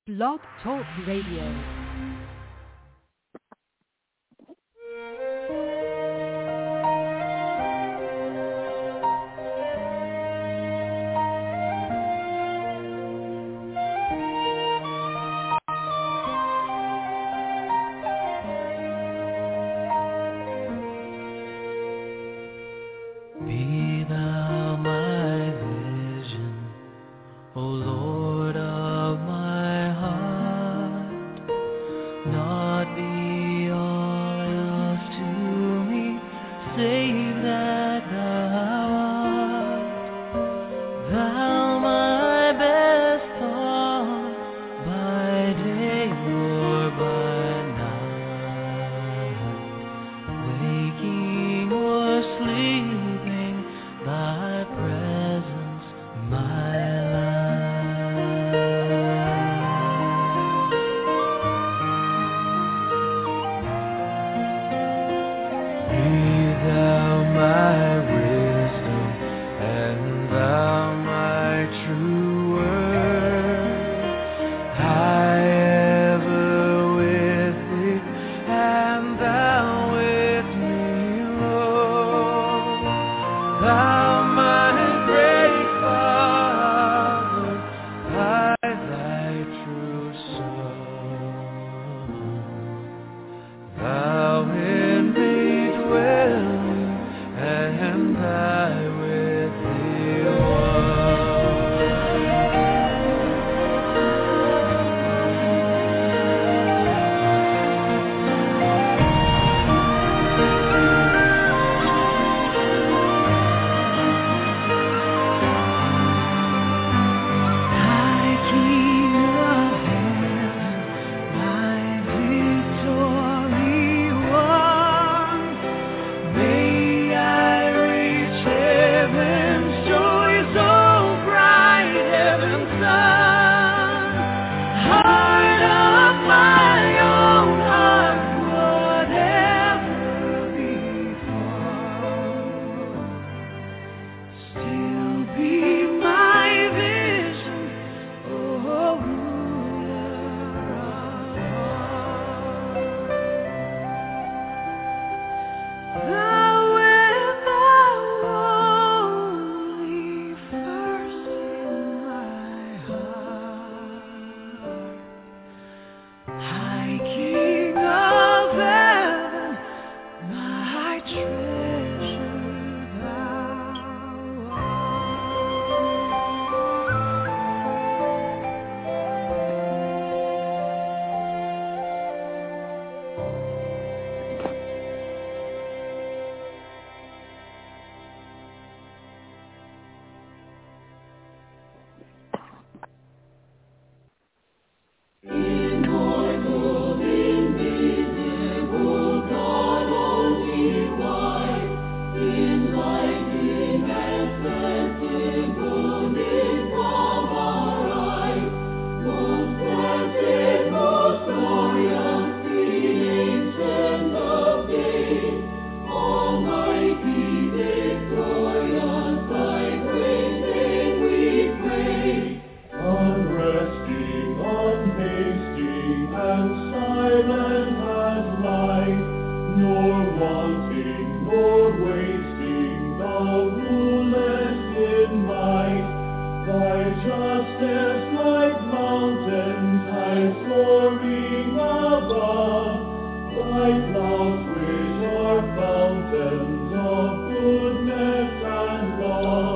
Blog Talk Radio.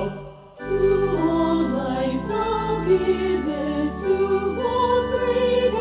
To all life thou givest, to all freedom.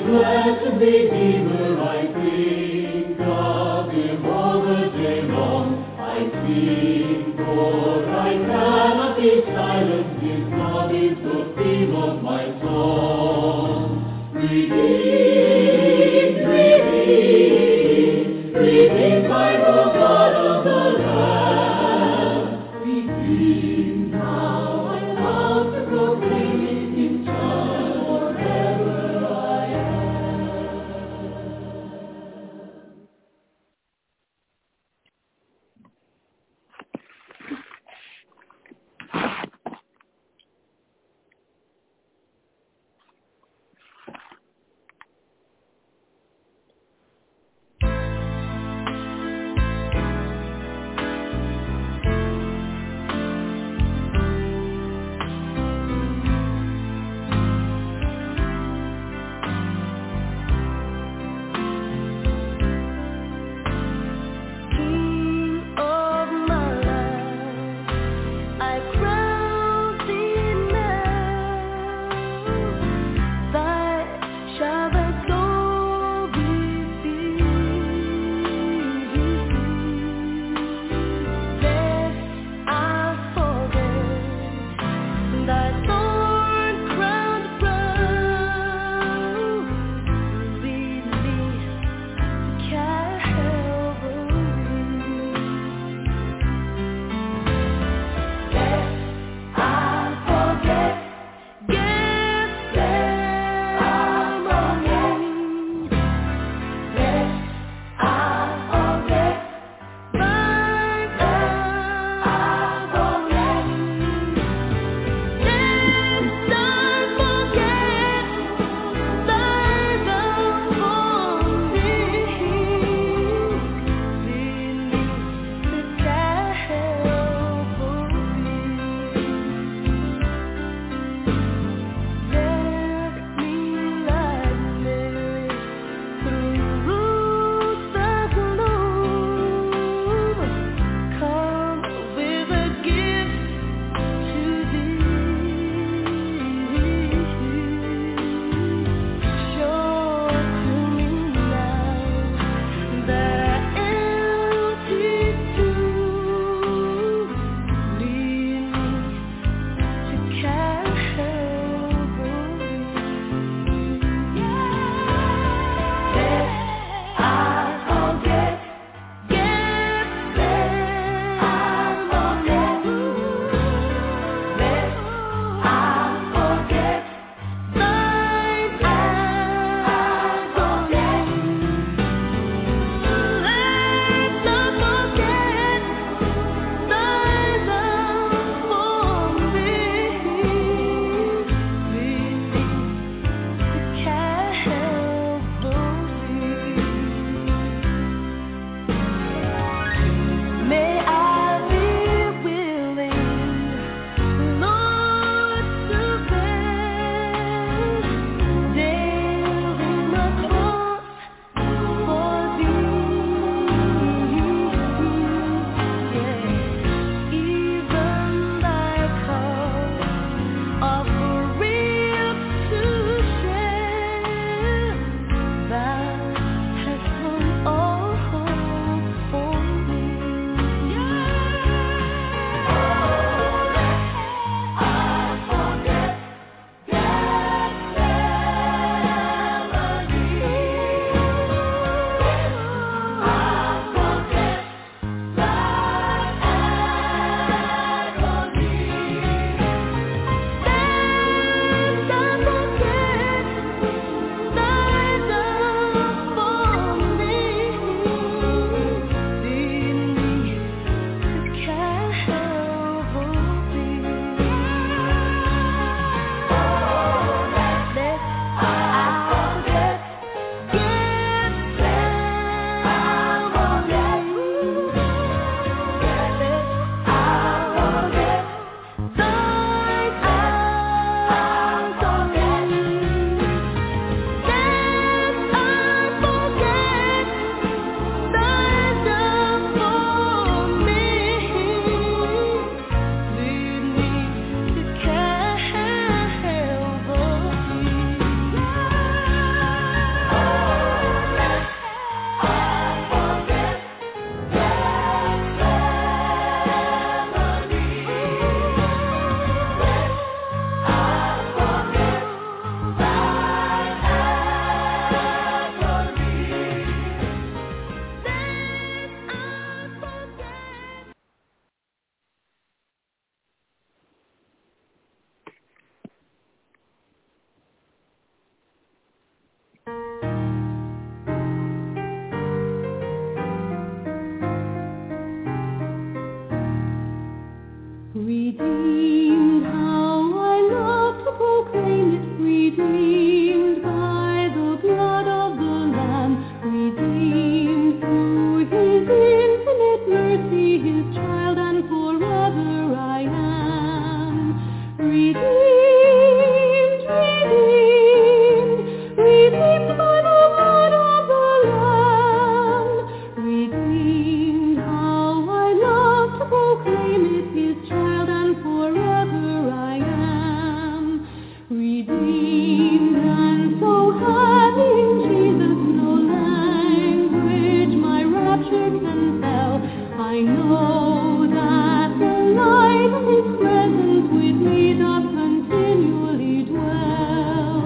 blessed Redeemer, I think of him all the day long. I sing, for I cannot be silent, his love is the theme of my song. Redeemed, redeemed, redeemed by the blood of the Lamb. Redeemed now, I love to proclaim it, his child forever I am. redeemed by the blood of the Lamb. Redeemed, how I love to proclaim it, His child, and forever I am. Redeemed, and so having Jesus no language my rapture can tell, I know that the light of His presence with me doth continually dwell.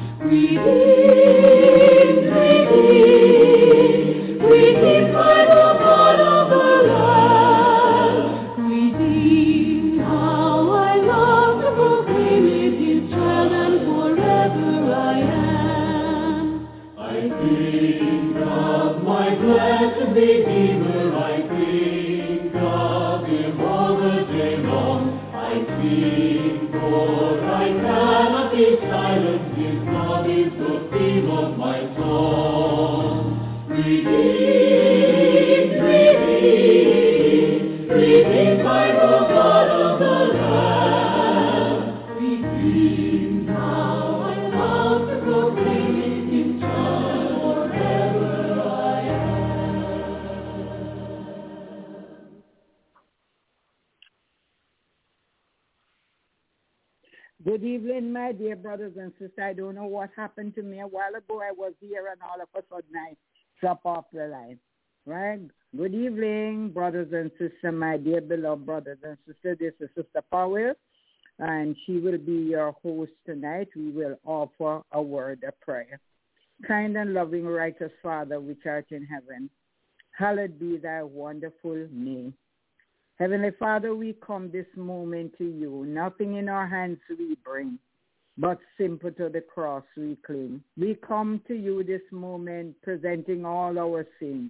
Redeemed, redeemed, redeemed by the blood of the Lamb. Redeemed, how I love to proclaim it, His child, and forever I am. I think of my blessed Redeemer, I think of Him all the day long. I sing, for I cannot be silent, His love is the theme of my song. Redeemed, redeemed, redeemed by the blood of the Lamb. Redeemed, how I love to proclaim it, His child, forever I am. Good evening, my dear brothers and sisters. I don't know what happened to me a while ago. I was here and all of a sudden I drop off the line. Right? Good evening, brothers and sisters, my dear beloved brothers and sisters. This is Sister Powell, and she will be your host tonight. We will offer a word of prayer. Kind and loving, righteous Father, which art in heaven, hallowed be thy wonderful name. Heavenly Father, we come this moment to you. Nothing in our hands we bring, but simple to the cross we cling. We come to you this moment presenting all our sins.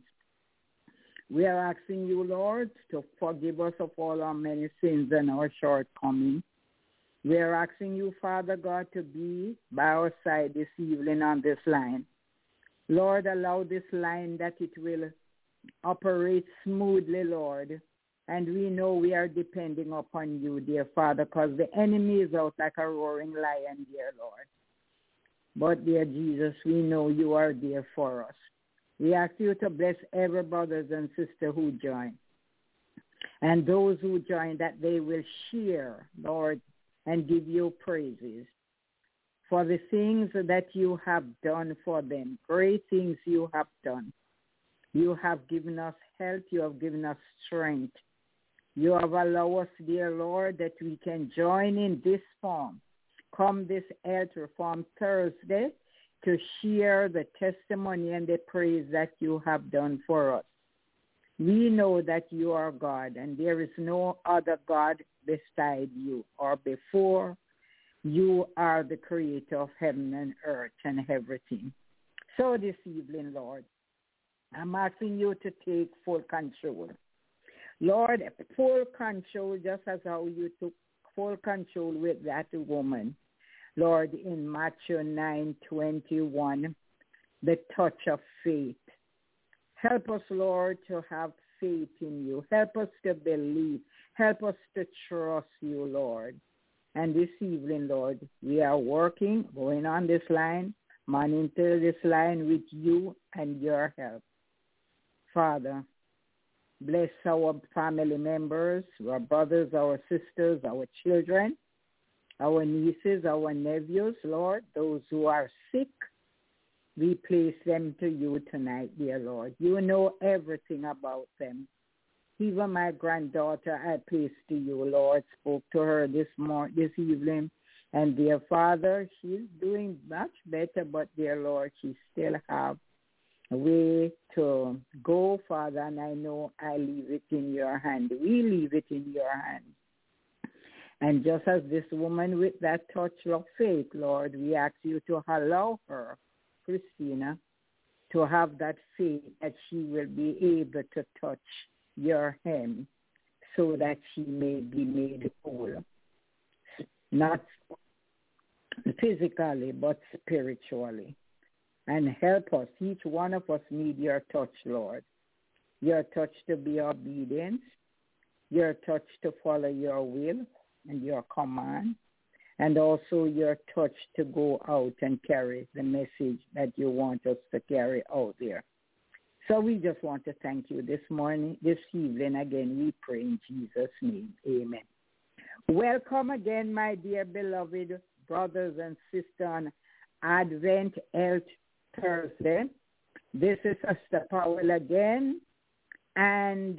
We are asking you, Lord, to forgive us of all our many sins and our shortcomings. We are asking you, Father God, to be by our side this evening on this line. Lord, allow this line that it will operate smoothly, Lord. And we know we are depending upon you, dear Father, because the enemy is out like a roaring lion, dear Lord. But, dear Jesus, we know you are there for us. We ask you to bless every brothers and sisters who join. And those who join, that they will share, Lord, and give you praises for the things that you have done for them. Great things you have done. You have given us health. You have given us strength. You have allowed us, dear Lord, that we can join in this form. Come this Health Reform Thursday to share the testimony and the praise that you have done for us. We know that you are God, and there is no other God beside you or before. You are the creator of heaven and earth and everything. So this evening, Lord, I'm asking you to take full control. Lord, full control, just as how you took full control with that woman. Lord, in Matthew 9:21, the touch of faith. Help us, Lord, to have faith in you. Help us to believe. Help us to trust you, Lord. And this evening, Lord, we are working, going on this line, monitoring this line with you and your help. Father, bless our family members, our brothers, our sisters, our children, our nieces, our nephews, Lord, those who are sick. We place them to you tonight, dear Lord. You know everything about them. Even my granddaughter I place to you, Lord. Spoke to her this evening. And dear Father, she's doing much better, but dear Lord, she still have a way to go, Father, and I know I leave it in your hand. We leave it in your hand. And just as this woman with that touch of faith, Lord, we ask you to allow her, Christina, to have that faith that she will be able to touch your hem so that she may be made whole. Not physically, but spiritually. And help us. Each one of us need your touch, Lord. Your touch to be obedient. Your touch to follow your will and your command. and also your touch to go out and carry the message that you want us to carry out there. So we just want to thank you this evening. Again, we pray in Jesus' name. Amen. Welcome again, my dear beloved brothers and sisters on Advent Health Thursday. This is Sister Powell again, and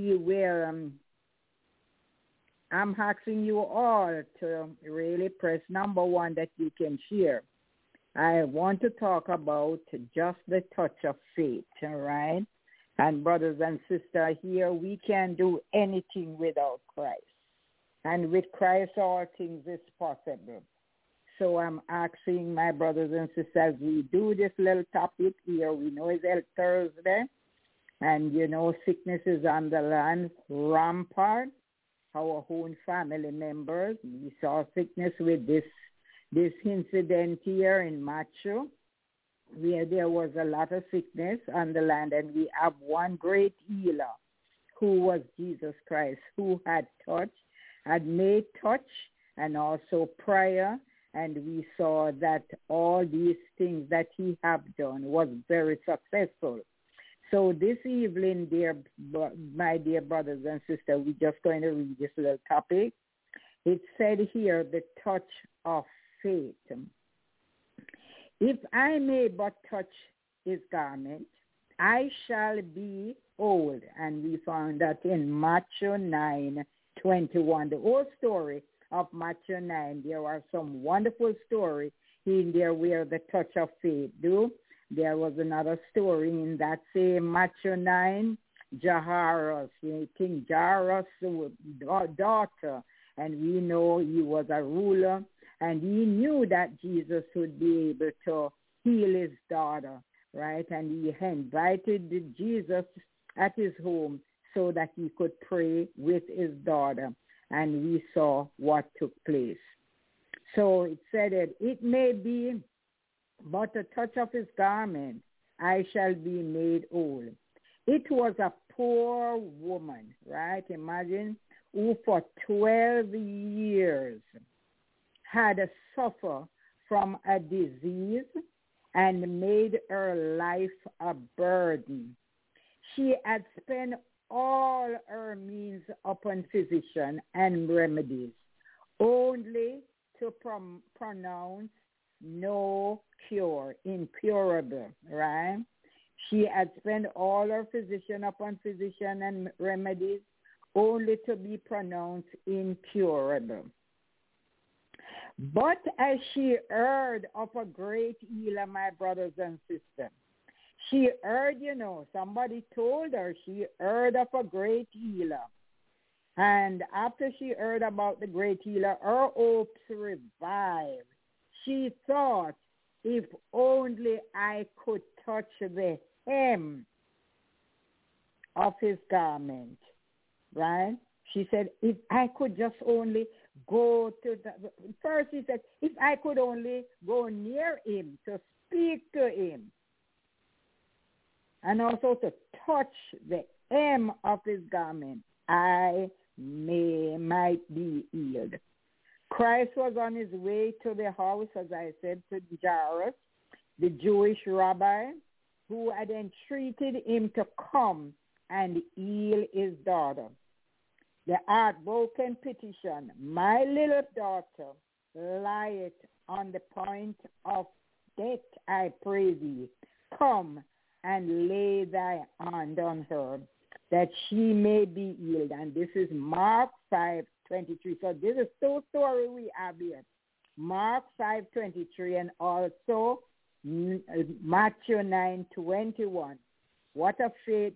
I'm asking you all to really press number 1 that you can share. I want to talk about just the touch of faith, all right? And brothers and sisters, here we can do anything without Christ. And with Christ, all things is possible. So I'm asking my brothers and sisters, we do this little topic here. We know it's El Thursday, and you know sickness is on the land rampart. Our own family members, we saw sickness with this incident here in Macho, where there was a lot of sickness on the land, and we have one great healer who was Jesus Christ, who had made touch and also prayer, and we saw that all these things that he have done was very successful. So this evening, my dear brothers and sisters, we're just going to read this little topic. It said here, the touch of faith. If I may but touch his garment, I shall be whole. And we found that in Matthew 9:21. The whole story of Matthew 9, there are some wonderful stories in there where the touch of faith do. There was another story in that same Matthew 9, Jairus, King Jairus' daughter, and we know he was a ruler, and he knew that Jesus would be able to heal his daughter, right? And he invited Jesus at his home so that he could pray with his daughter, and we saw what took place. So it said that it may be but a touch of his garment, I shall be made whole. It was a poor woman, right? Imagine, who for 12 years had suffered from a disease and made her life a burden. She had spent all her means upon physician and remedies, only to pronounce no cure, incurable, right? She had spent all her physician upon physician and remedies, only to be pronounced incurable. But as she heard of a great healer, my brothers and sisters, she heard, somebody told her she heard of a great healer. And after she heard about the great healer, her hopes revived. She thought, if only I could touch the hem of his garment, right? She said, if I could just only go to first she said, if I could only go near him, to speak to him, and also to touch the hem of his garment, I might be healed. Christ was on his way to the house, as I said, to Jairus, the Jewish rabbi, who had entreated him to come and heal his daughter. The heartbroken petition, my little daughter lieth on the point of death, I pray thee, come and lay thy hand on her, that she may be healed. And this is Mark 5:23. So this is two story we have here. Mark 5:23 and also Matthew 9:21. What a faith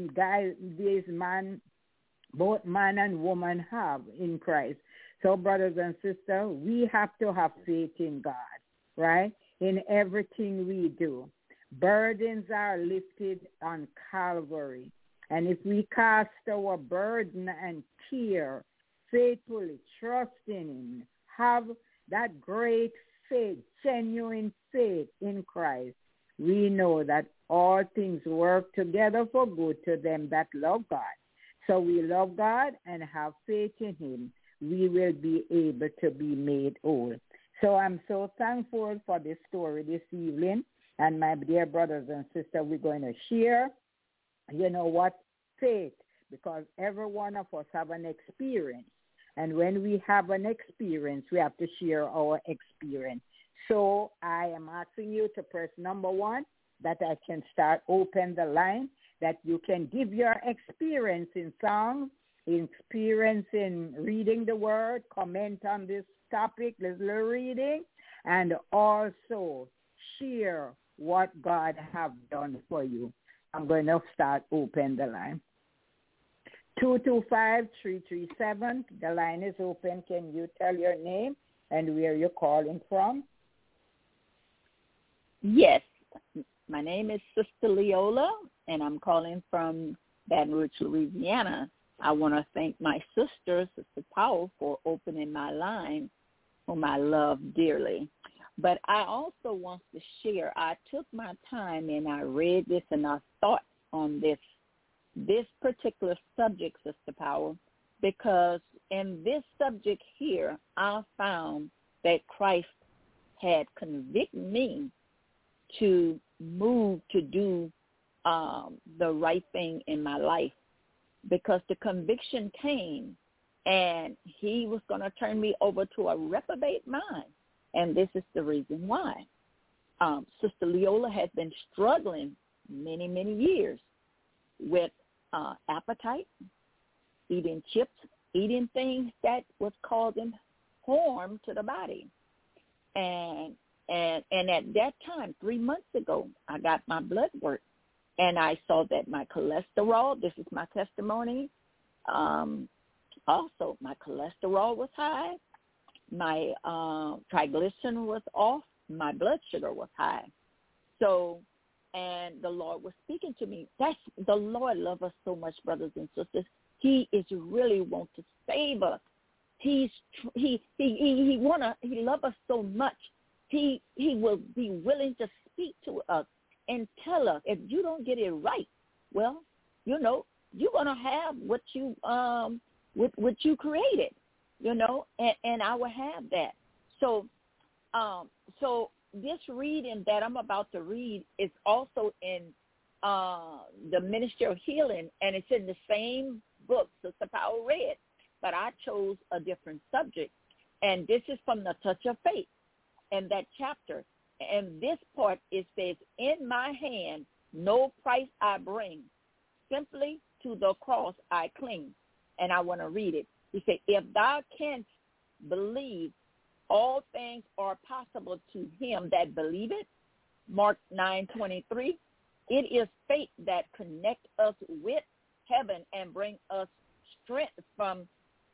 both man and woman have in Christ. So brothers and sisters, we have to have faith in God, right? In everything we do. Burdens are lifted on Calvary. And if we cast our burden and care faithfully, trusting him, have that great faith, genuine faith in Christ, we know that all things work together for good to them that love God. So we love God and have faith in him. we will be able to be made whole. So I'm so thankful for this story this evening. And my dear brothers and sisters, we're going to share, faith, because every one of us have an experience. And when we have an experience, we have to share our experience. So I am asking you to press number 1, that I can start open the line, that you can give your experience in song, experience in reading the word, comment on this topic, this little reading, and also share what God have done for you. I'm going to start open the line. 225-337. The line is open. Can you tell your name and where you're calling from? Yes. My name is Sister Leola, and I'm calling from Baton Rouge, Louisiana. I want to thank my sister, Sister Powell, for opening my line, whom I love dearly. But I also want to share, I took my time and I read this and I thought on this particular subject, Sister Powell, because in this subject here, I found that Christ had convicted me to move to do the right thing in my life, because the conviction came and he was going to turn me over to a reprobate mind. And this is the reason why. Sister Leola has been struggling many, many years with appetite, eating chips, eating things that was causing harm to the body. And at that time, 3 months ago, I got my blood work, and I saw that my cholesterol, this is my testimony, also my cholesterol was high, my triglyceride was off, my blood sugar was high. So, and the Lord was speaking to me. The Lord loves us so much, brothers and sisters. He is really want to save us. He loves us so much. He will be willing to speak to us and tell us, if you don't get it right, well, you're gonna have what you created, and I will have that. So this reading that I'm about to read is also in the Ministry of Healing, and it's in the same book Sister Powell read, but I chose a different subject, and this is from the Touch of Faith, and that chapter. And this part, it says, in my hand, no price I bring, simply to the cross I cling. And I want to read it. He said, if thou canst believe, all things are possible to him that believeth. Mark 9:23. It is faith that connects us with heaven and bring us strength from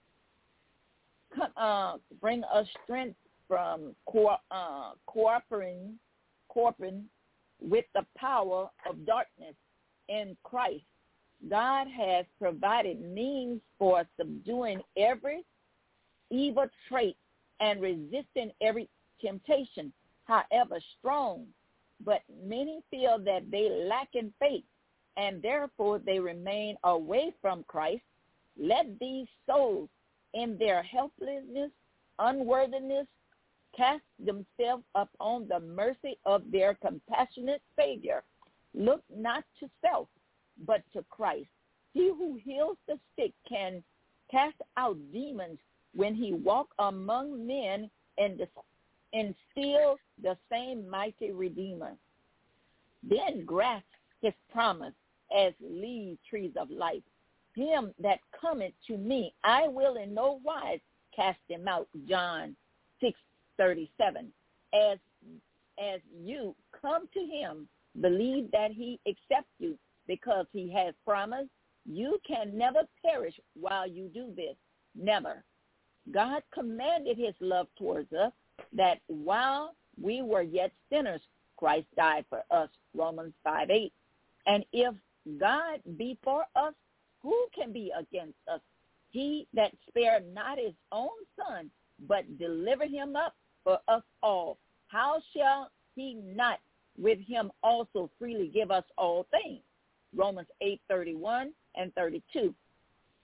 cooperating with the power of darkness in Christ. God has provided means for subduing every evil trait and resisting every temptation, however strong. But many feel that they lack in faith, and therefore they remain away from Christ. Let these souls, in their helplessness, unworthiness, cast themselves upon the mercy of their compassionate Savior. Look not to self, but to Christ. He who heals the sick can cast out demons when he walk among men and still the same mighty Redeemer. Then grasp his promise as lead trees of life. Him that cometh to me, I will in no wise cast him out. John 6:37. As you come to him, believe that he accepts you, because he has promised. You can never perish while you do this. Never. God commanded his love towards us, that while we were yet sinners, Christ died for us. Romans 5:8. And if God be for us, who can be against us? He that spared not his own son, but delivered him up for us all, how shall he not with him also freely give us all things? Romans 8:31 and 32.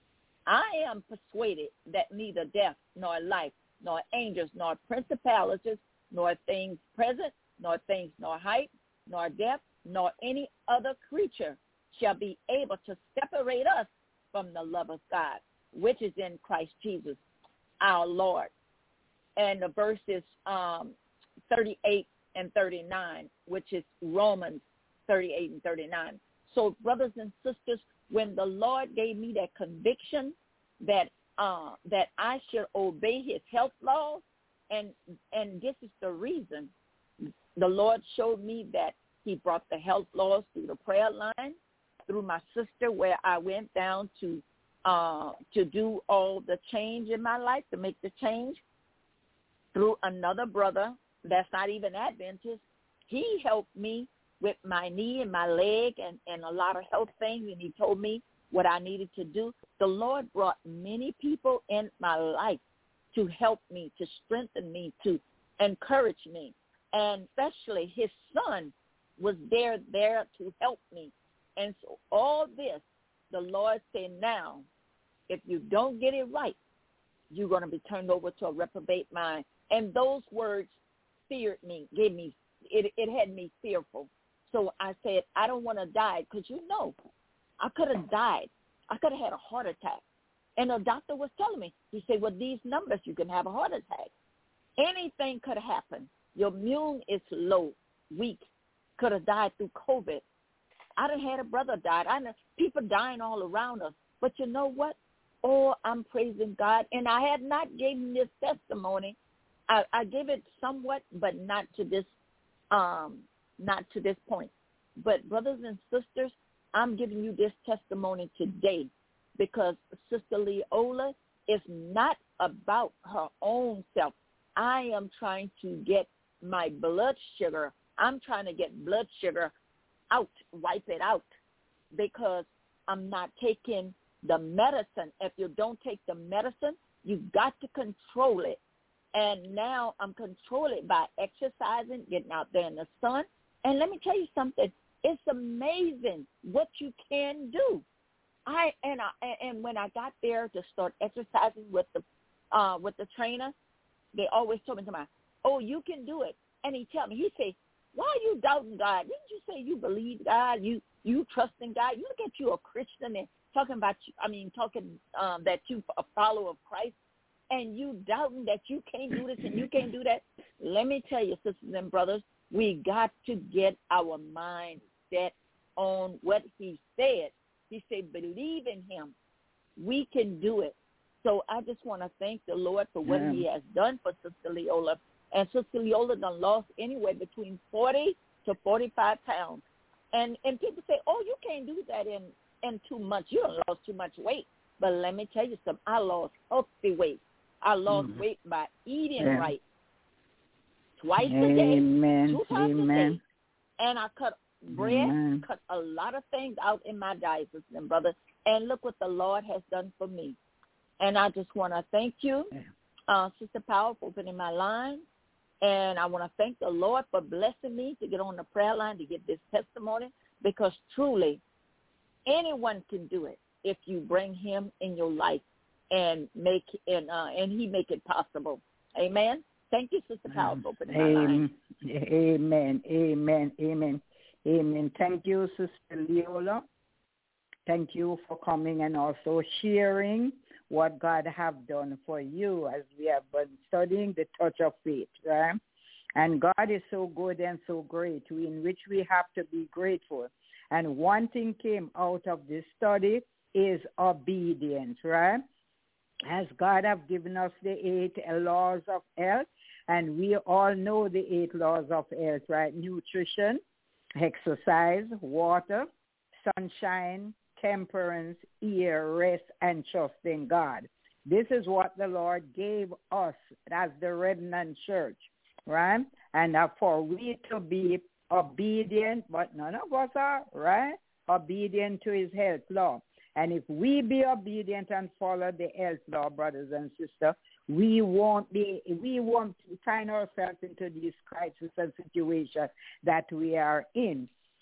I am persuaded that neither death, nor life, nor angels, nor principalities, nor things present, nor things, nor height, nor depth, nor any other creature shall be able to separate us from the love of God, which is in Christ Jesus, our Lord. And the verse is 38 and 39, which is Romans 38 and 39. So, brothers and sisters, when the Lord gave me that conviction that I should obey his health laws, and this is the reason the Lord showed me that he brought the health laws through the prayer line, through my sister, where I went down to do all the change in my life, to make the change, through another brother that's not even Adventist. He helped me with my knee and my leg and a lot of health things, and he told me what I needed to do. The Lord brought many people in my life to help me, to strengthen me, to encourage me, and especially his son was there to help me. And so all this, the Lord said, now, if you don't get it right, you're going to be turned over to a reprobate mind. And those words feared me, it had me fearful. So I said, I don't want to die, because, I could have died. I could have had a heart attack. And the doctor was telling me, he said, with these numbers, you can have a heart attack. Anything could have happened. Your immune is low, weak, could have died through COVID. I done had a brother died. I know people dying all around us. But you know what? Oh, I'm praising God. And I had not given this testimony. I gave it somewhat, but not to this point. But brothers and sisters, I'm giving you this testimony today because Sister Leola is not about her own self. I am trying to get my blood sugar. I'm trying to get blood sugar out, wipe it out, because I'm not taking the medicine. If you don't take the medicine, you've got to control it. And now I'm controlling it by exercising, getting out there in the sun. And let me tell you something. It's amazing what you can do. And when I got there to start exercising with the trainer, they always told me, oh, you can do it. And he tell me, he say, why are you doubting God? Didn't you say you believe God? You trust in God? You look at you a Christian and talking that you a follower of Christ, and you doubting that you can't do this and you can't do that. Let me tell you, sisters and brothers, we got to get our mind set on what he said. He said, believe in him. We can do it. So I just want to thank the Lord for what he has done for Sister Leola. And Sister Leola done lost anywhere between 40 to 45 pounds. And people say, oh, you can't do that in 2 months. You done lost too much weight. But let me tell you something. I lost healthy weight. I lost weight by eating right. Twice a day. 2 times a day. And I cut bread, cut a lot of things out in my diet, sisters and brothers. And look what the Lord has done for me. And I just want to thank you, Sister Power, for opening my line. And I want to thank the Lord for blessing me to get on the prayer line to get this testimony, because truly anyone can do it if you bring him in your life and he make it possible. Amen. Thank you, Sister Power, for opening my line. Amen. Amen. Amen. Amen. Thank you, Sister Leola. Thank you for coming and also sharing what God have done for you, as we have been studying the touch of faith, right? And God is so good and so great, in which we have to be grateful. And one thing came out of this study is obedience, right? As God have given us the 8 laws of health, and we all know the 8 laws of health, right? Nutrition, exercise, water, sunshine, temperance, ear, rest, and trust in God. This is what the Lord gave us as the remnant church, right? And for we to be obedient, but none of us are, right? Obedient to his health law. And if we be obedient and follow the health law, brothers and sisters, we won't find ourselves into these crises and situations that we are in.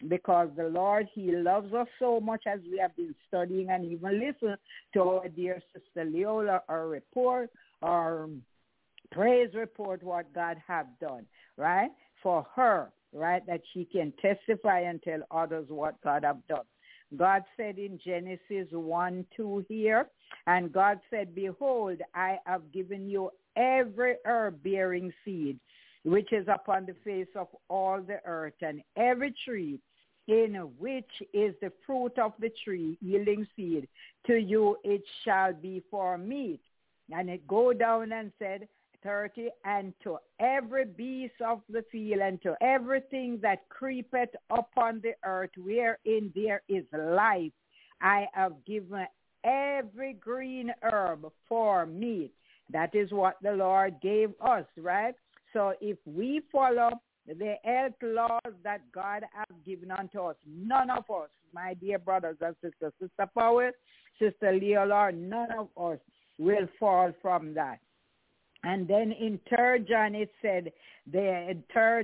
because the Lord, he loves us so much, as we have been studying and even listen to our dear Sister Leola, our report, our praise report, what God have done, right, for her, right, that she can testify and tell others what God have done. God said in Genesis 1:2 here, and God said, behold, I have given you every herb bearing seed, which is upon the face of all the earth, and every tree in which is the fruit of the tree yielding seed. To you it shall be for meat. And it go down and said, 30, and to every beast of the field, and to everything that creepeth upon the earth, wherein there is life, I have given every green herb for meat. That is what the Lord gave us, right? So if we follow the health laws that God has given unto us, none of us, my dear brothers and sisters, Sister Powell, Sister Leola, none of us will fall from that. And then in 3 John it said, the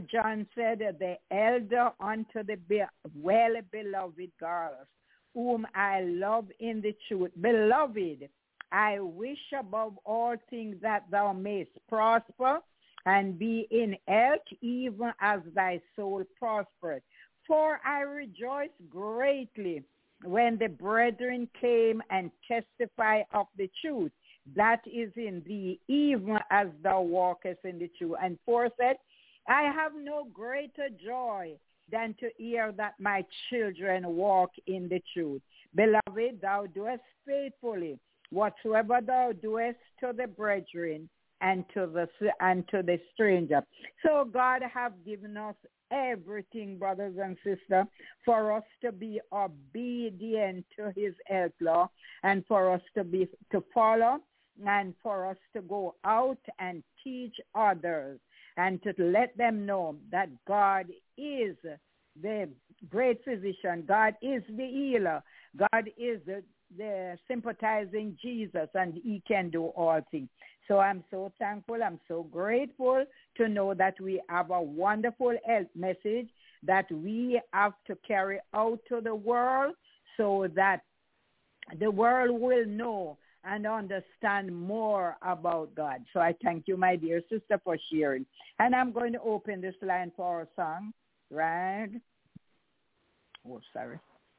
elder unto the well-beloved girls, whom I love in the truth. Beloved, I wish above all things that thou mayest prosper and be in health, even as thy soul prospereth. For I rejoice greatly when the brethren came and testify of the truth that is in thee, even as thou walkest in the truth. And 4 said, I have no greater joy than to hear that my children walk in the truth. Beloved, thou doest faithfully whatsoever thou doest to the brethren and to the stranger. So God have given us everything, brothers and sisters, for us to be obedient to his health law, and for us to follow, and for us to go out and teach others and to let them know that God is the great physician. God is the healer. God is the sympathizing Jesus, and he can do all things. So I'm so thankful. I'm so grateful to know that we have a wonderful health message that we have to carry out to the world, so that the world will know and understand more about God. So I thank you, my dear sister, for sharing. And I'm going to open this line for our song, right? Oh, sorry.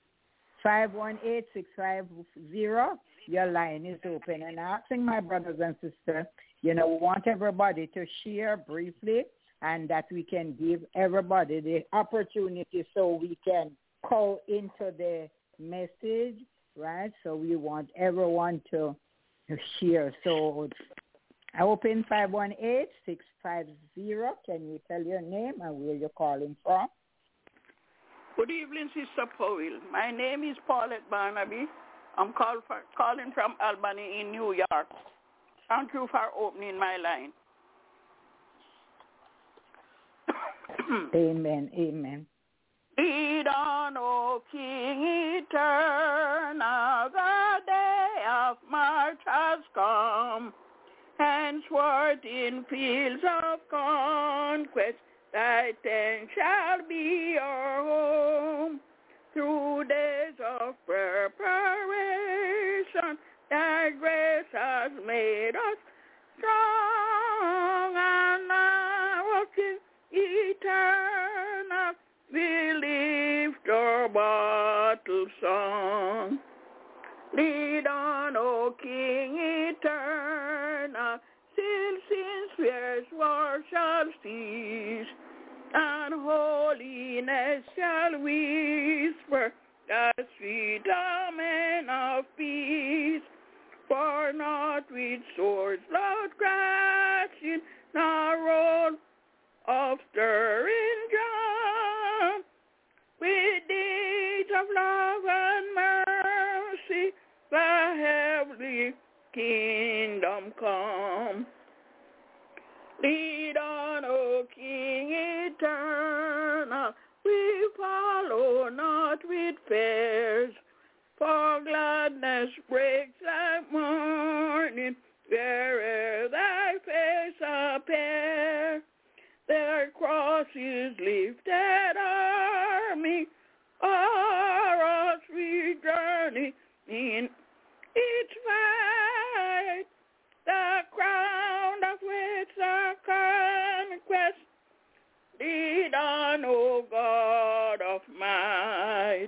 518-650. Your line is open. And asking my brothers and sisters, want everybody to share briefly, and that we can give everybody the opportunity so we can call into the message, right? So we want everyone to share. So I open 518-650. Can you tell your name and where you're calling from? Good evening, Sister Powell. My name is Paulette Barnaby. I'm calling from Albany in New York. Thank you for opening my line. Amen, amen. Lead on, O King eternal, the day of March has come. Henceforth in fields of conquest, thy tent shall be your home. Through days of preparation, thy grace has made us strong, and our King eternal, we lift our battle song. Lead on, O King eternal, till sin's fierce war shall cease, and holiness shall whisper the sweet amen of peace. For not with swords loud crashing, nor roll of stirring drum, with deeds of love and mercy, the heavenly kingdom come. Lead on, O King eternal, we follow not with fears, for gladness breaks like morning, where'er thy face appear. Their crosses lifted army, in its fight. The crown of which our conquest, lead on, O God of might.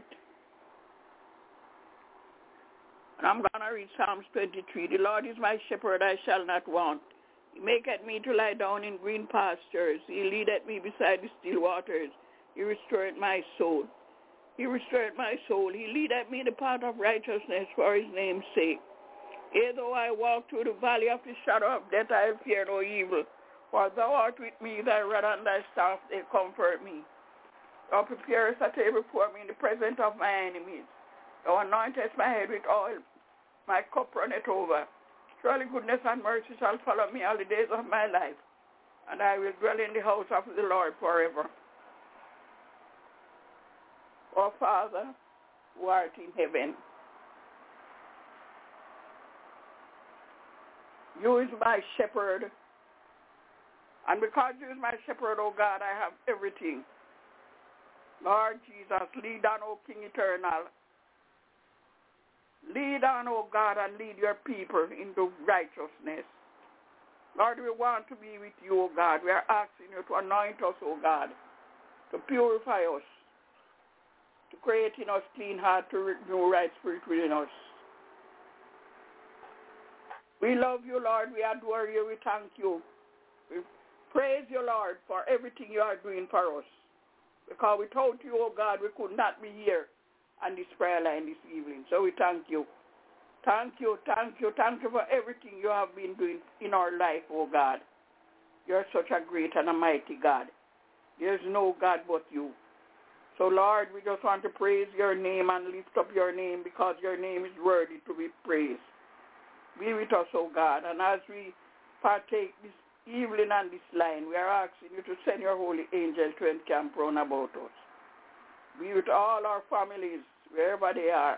And I'm going to read Psalms 23. The Lord is my shepherd, I shall not want. He maketh me to lie down in green pastures. He leadeth me beside the still waters. He restoreth my soul. He restoreth my soul. He leadeth me in the path of righteousness for his name's sake. Yea, though I walk through the valley of the shadow of death, I will fear no evil. For thou art with me, thy rod and thy staff, they comfort me. Thou preparest a table before me in the presence of my enemies. Thou anointest my head with oil. My cup runneth over. Surely goodness and mercy shall follow me all the days of my life, and I will dwell in the house of the Lord forever. O Father, who art in heaven, you is my shepherd, and because you is my shepherd, O God, I have everything. Lord Jesus, lead on, O King eternal. Lead on, O God, and lead your people into righteousness. Lord, we want to be with you, O God. We are asking you to anoint us, O God, to purify us, to create in us clean heart, to renew right spirit within us. We love you, Lord. We adore you. We thank you. We praise you, Lord, for everything you are doing for us. Because without you, O God, we could not be here on this prayer line this evening. So we thank you. Thank you, thank you, thank you for everything you have been doing in our life, oh God. You're such a great and a mighty God. There's no God but you. So, Lord, we just want to praise your name and lift up your name because your name is worthy to be praised. Be with us, oh God. And as we partake this evening on this line, we are asking you to send your holy angel to encamp round about us. Be with all our families, wherever they are.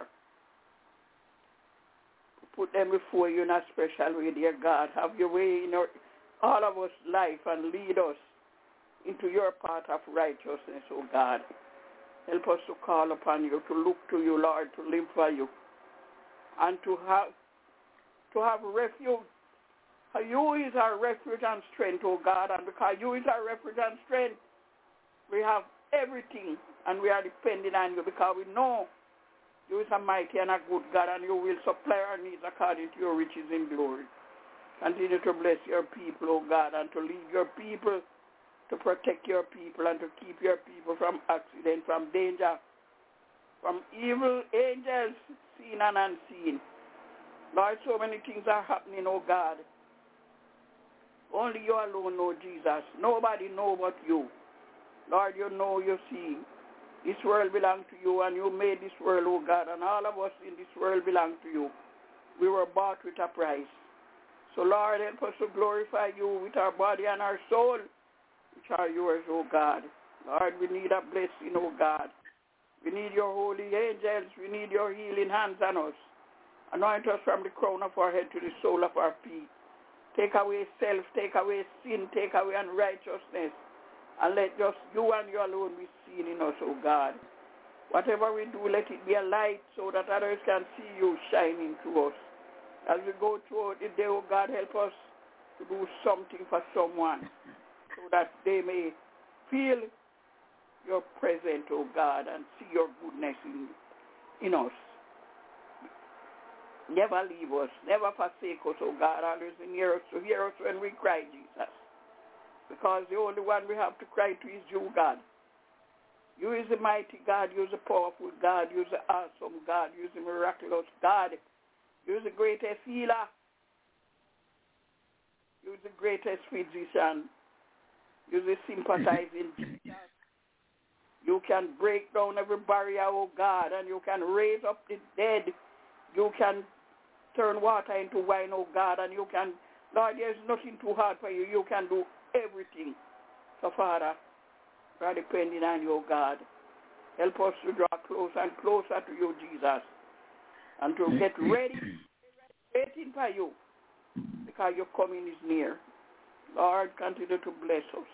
Put them before you in a special way, dear God. Have your way in all of us life and lead us into your path of righteousness, oh God. Help us to call upon you, to look to you, Lord, to live for you, and to have refuge. You is our refuge and strength, oh God, and because you is our refuge and strength, we have everything, and we are depending on you because we know you is a mighty and a good God, and you will supply our needs according to your riches in glory. Continue to bless your people, oh God, and to lead your people, to protect your people, and to keep your people from accident, from danger, from evil angels, seen and unseen. Lord, so many things are happening, oh God. Only you alone know, Jesus. Nobody knows but you. Lord, you know, you see. This world belongs to you, and you made this world, oh God, and all of us in this world belong to you. We were bought with a price. So, Lord, help us to glorify you with our body and our soul, which are yours, oh God. Lord, we need a blessing, oh God. We need your holy angels. We need your healing hands on us. Anoint us from the crown of our head to the sole of our feet. Take away self, take away sin, take away unrighteousness, and let just you and you alone be seen in us, oh God. Whatever we do, let it be a light so that others can see you shining through us. As we go through the day, oh God, help us to do something for someone so that they may feel your presence, oh God, and see your goodness in us. Never leave us, never forsake us, oh God, always near us to hear us when we cry, Jesus. Because the only one we have to cry to is you, God. You is the mighty God, you is the powerful God, you is the awesome God, you is the miraculous God. You is the greatest healer. You is the greatest physician. You is the sympathizing Jesus. You can break down every barrier, oh God, and you can raise up the dead. You can turn water into wine, oh God, and you can, Lord, there's nothing too hard for you. You can do everything. So, Father, we are depending on you, oh God. Help us to draw closer and closer to you, Jesus, and to get ready, waiting for you, because your coming is near. Lord, continue to bless us.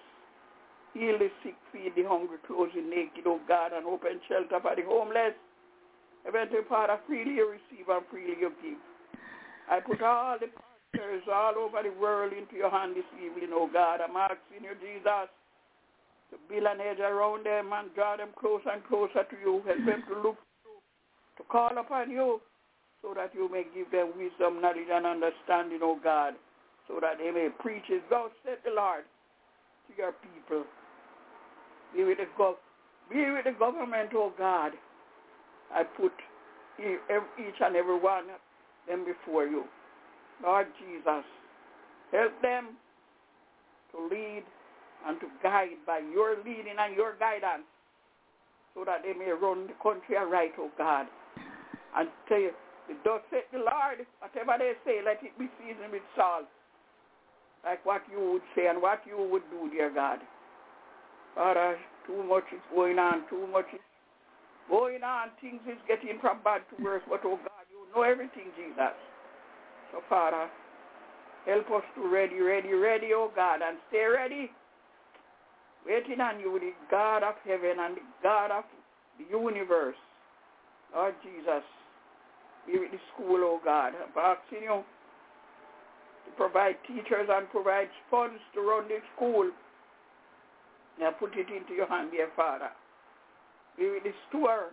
Heal the sick, feed the hungry, clothe the naked, oh God, and open shelter for the homeless. Heavenly Father, freely you receive and freely you give. I put all the pastors all over the world into your hand this evening, oh God. I'm asking you, Jesus, to build an edge around them and draw them closer and closer to you. Help them to look, to call upon you, so that you may give them wisdom, knowledge, and understanding, oh God, so that they may preach it. Thus said the Lord to your people. Be with the government, oh God. I put each and every one of them before you. Lord Jesus, help them to lead and to guide by your leading and your guidance, so that they may run the country aright, oh God. And say, thus said the Lord, whatever they say, let it be seasoned with salt, like what you would say and what you would do, dear God. Father, too much is going on, things is getting from bad to worse, but oh God, you know everything, Jesus. So Father, help us to ready, oh God, and stay ready, waiting on you, the God of heaven and the God of the universe. Lord Jesus, be with the school, oh God. I'm asking you to provide teachers and provide funds to run the school. Now put it into your hand, dear Father. Be with the steward,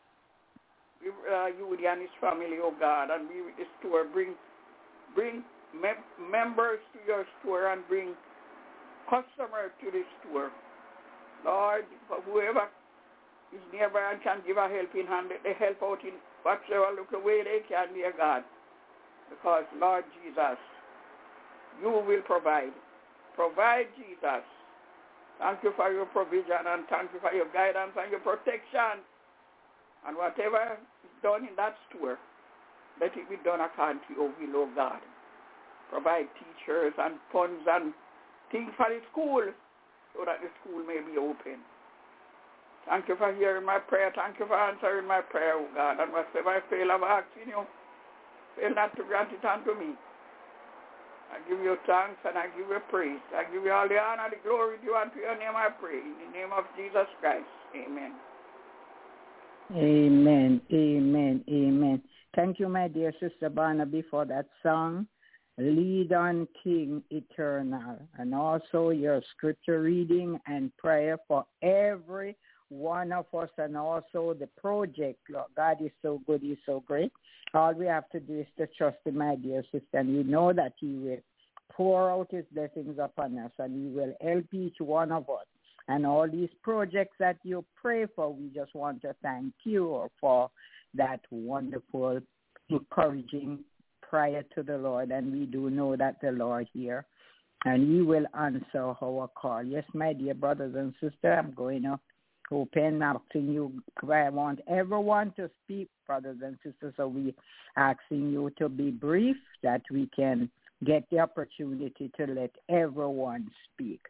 Yudi and his family, oh God, and be with the steward. Bring members to your store and bring customers to the store. Lord, whoever is nearby and can give a helping hand, they help out in whatever little way they can, dear God. Because, Lord Jesus, you will provide. Provide, Jesus. Thank you for your provision and thank you for your guidance and your protection. And whatever is done in that store, let it be done according to your will, oh God. Provide teachers and funds and things for the school so that the school may be open. Thank you for hearing my prayer. Thank you for answering my prayer, oh God. And whatever I fail of asking you, fail not to grant it unto me. I give you thanks and I give you praise. I give you all the honor, the glory due unto your name, I pray. In the name of Jesus Christ. Amen. Amen, amen, amen. Thank you, my dear Sister Barnaby, for that song, Lead on King Eternal, and also your scripture reading and prayer for every one of us, and also the project. Lord, God is so good, he's so great. All we have to do is to trust him, my dear sister, and we know that he will pour out his blessings upon us, and he will help each one of us. And all these projects that you pray for, we just want to thank you for that wonderful, encouraging prayer to the Lord. And we do know that the Lord hears, and he will answer our call. Yes, my dear brothers and sisters, I'm going to open up to you. I want everyone to speak, brothers and sisters, so we asking you to be brief, that we can get the opportunity to let everyone speak.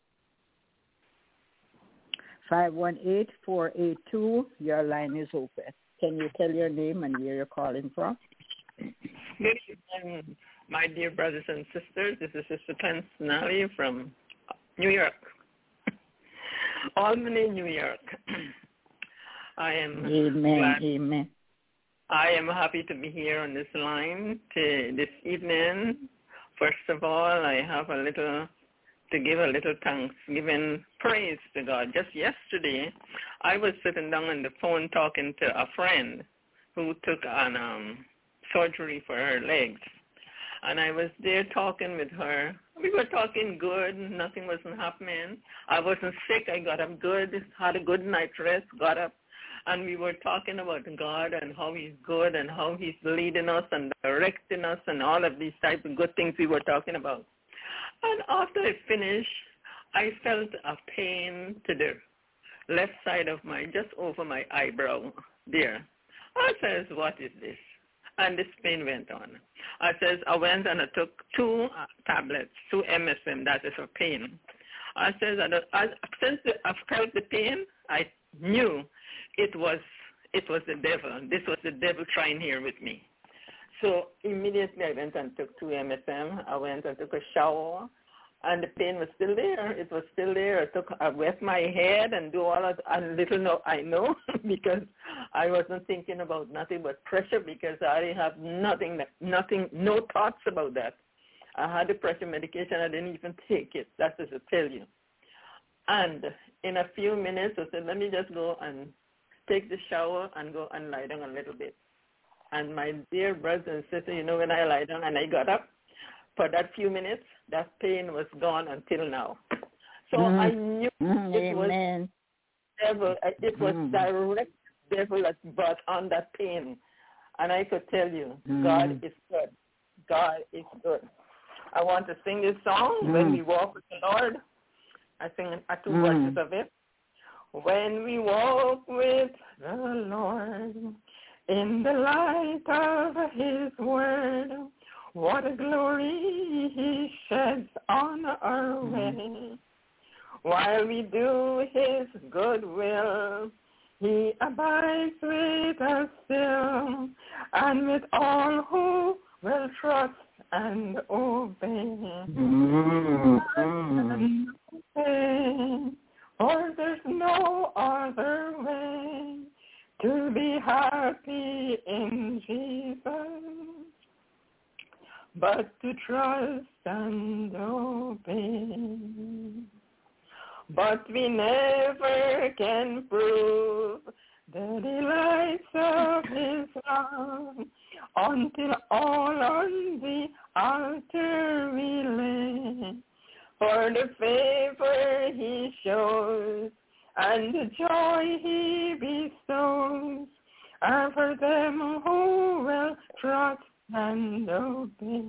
518-482, your line is open. Can you tell your name and where you're calling from? Good evening, my dear brothers and sisters. This is Sister Pence Nally from New York. Albany, New York. I am Amen. I am happy to be here on this line this evening. First of all, I have to give a little thanks, giving praise to God. Just yesterday, I was sitting down on the phone talking to a friend who took on surgery for her legs. And I was there talking with her. We were talking good. Nothing wasn't happening. I wasn't sick. I got up good, had a good night's rest, got up. And we were talking about God and how he's good and how he's leading us and directing us and all of these types of good things we were talking about. And after I finished, I felt a pain to the left side of just over my eyebrow there. I says, what is this? And this pain went on. I went and I took 2 tablets, 2 MSM, that is for pain. I says, since I felt the pain, I knew it was the devil. This was the devil trying here with me. So immediately I went and took 2 MSM. I went and took a shower, and the pain was still there. It was still there. I wet my head and do all of, and little I know because I wasn't thinking about nothing but pressure because I have no thoughts about that. I had the pressure medication. I didn't even take it. That's just to tell you. And in a few minutes, I said, let me just go and take the shower and go and lie down a little bit. And my dear brothers and sisters, when I lie down and I got up, for that few minutes, that pain was gone until now. So I knew it was devil. It was direct devil that brought on that pain. And I could tell you, God is good. God is good. I want to sing this song, When We Walk with the Lord. I sing 2 verses of it. When we walk with the Lord in the light of his word, what a glory he sheds on our way. While we do his good will, he abides with us still, and with all who will trust and obey. For there's no other way to be happy in Jesus but to trust and obey. But we never can prove the delights of his love until all on the altar we lay. For the favor he shows and the joy he bestows are for them who will trust and obey.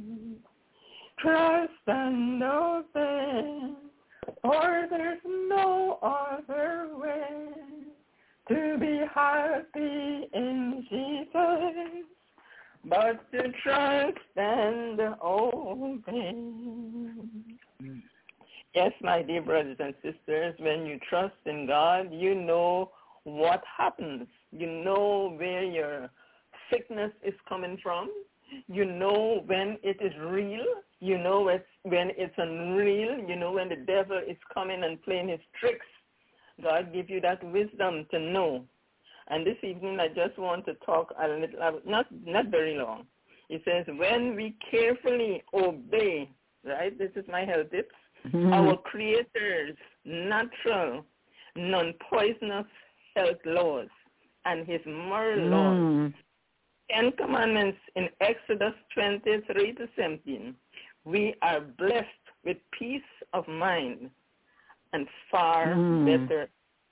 Trust and obey, for there's no other way to be happy in Jesus but to trust and obey. Yes, my dear brothers and sisters, when you trust in God, you know what happens. You know where your sickness is coming from. You know when it is real. You know when it's unreal. You know when the devil is coming and playing his tricks. God give you that wisdom to know. And this evening I just want to talk a little, not very long. It says, when we carefully obey, right, this is my health tips, our Creator's natural, non-poisonous health laws and his moral laws, 10 commandments in Exodus 23-17, we are blessed with peace of mind and far better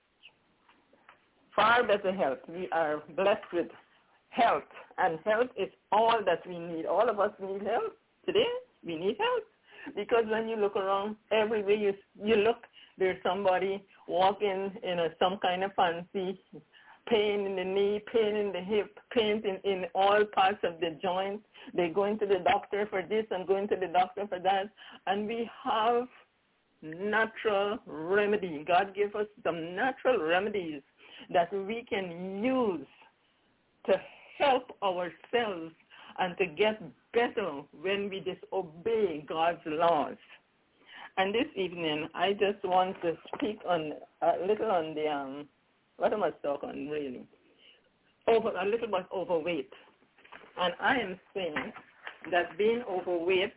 health. We are blessed with health, and health is all that we need. All of us need health. Today, we need health. Because when you look around, everywhere you look, there's somebody walking in some kind of fancy pain in the knee, pain in the hip, pain in all parts of the joint. They're going to the doctor for this and going to the doctor for that. And we have natural remedy. God gave us some natural remedies that we can use to help ourselves and to get better when we disobey God's laws. And this evening, I just want to speak on a little on the what am I talking on really? A little bit overweight. And I am saying that being overweight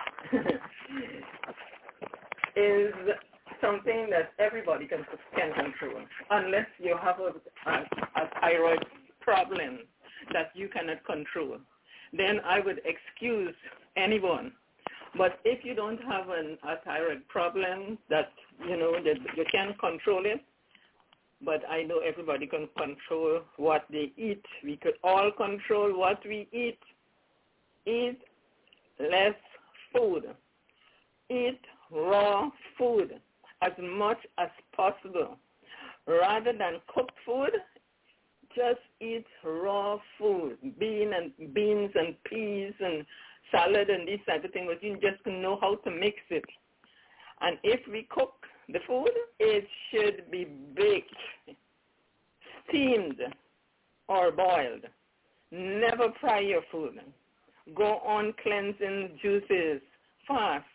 is something that everybody can control, unless you have a thyroid problem that you cannot control. Then I would excuse anyone. But if you don't have a thyroid problem that, that you can control it, but I know everybody can control what they eat. We could all control what we eat. Eat less food. Eat raw food as much as possible. Rather than cooked food, just eat raw food, beans and peas and salad and this type of thing, but you just know how to mix it. And if we cook the food, it should be baked, steamed, or boiled. Never fry your food. Go on cleansing juices, fast.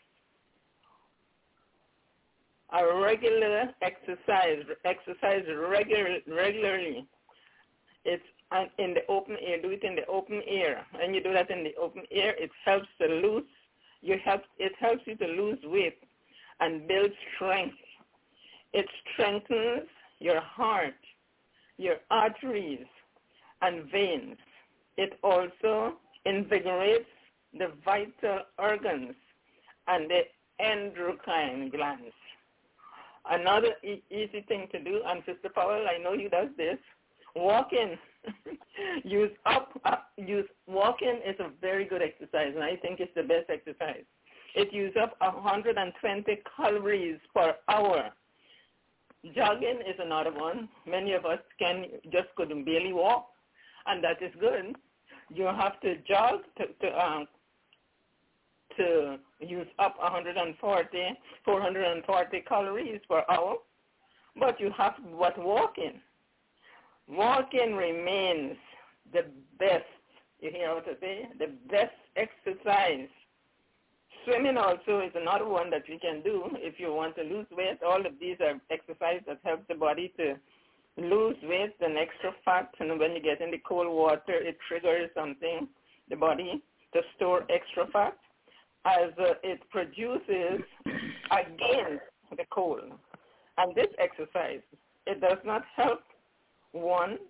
A regular exercise regularly. It's in the open air. Do it in the open air. When you do that in the open air, it helps to lose. It helps you to lose weight and build strength. It strengthens your heart, your arteries, and veins. It also invigorates the vital organs and the endocrine glands. Another easy thing to do, and Sister Powell, I know you does this, walking. Walking is a very good exercise, and I think it's the best exercise. It uses up 120 calories per hour. Jogging is another one. Many of us couldn't barely walk, and that is good. You have to jog to use up 440 calories per hour. But walking remains the best. You hear what I say? The best exercise. Swimming also is another one that you can do if you want to lose weight. All of these are exercises that help the body to lose weight and extra fat. And when you get in the cold water, it triggers something, the body, to store extra fat as it produces against the cold. And this exercise, it does not help don't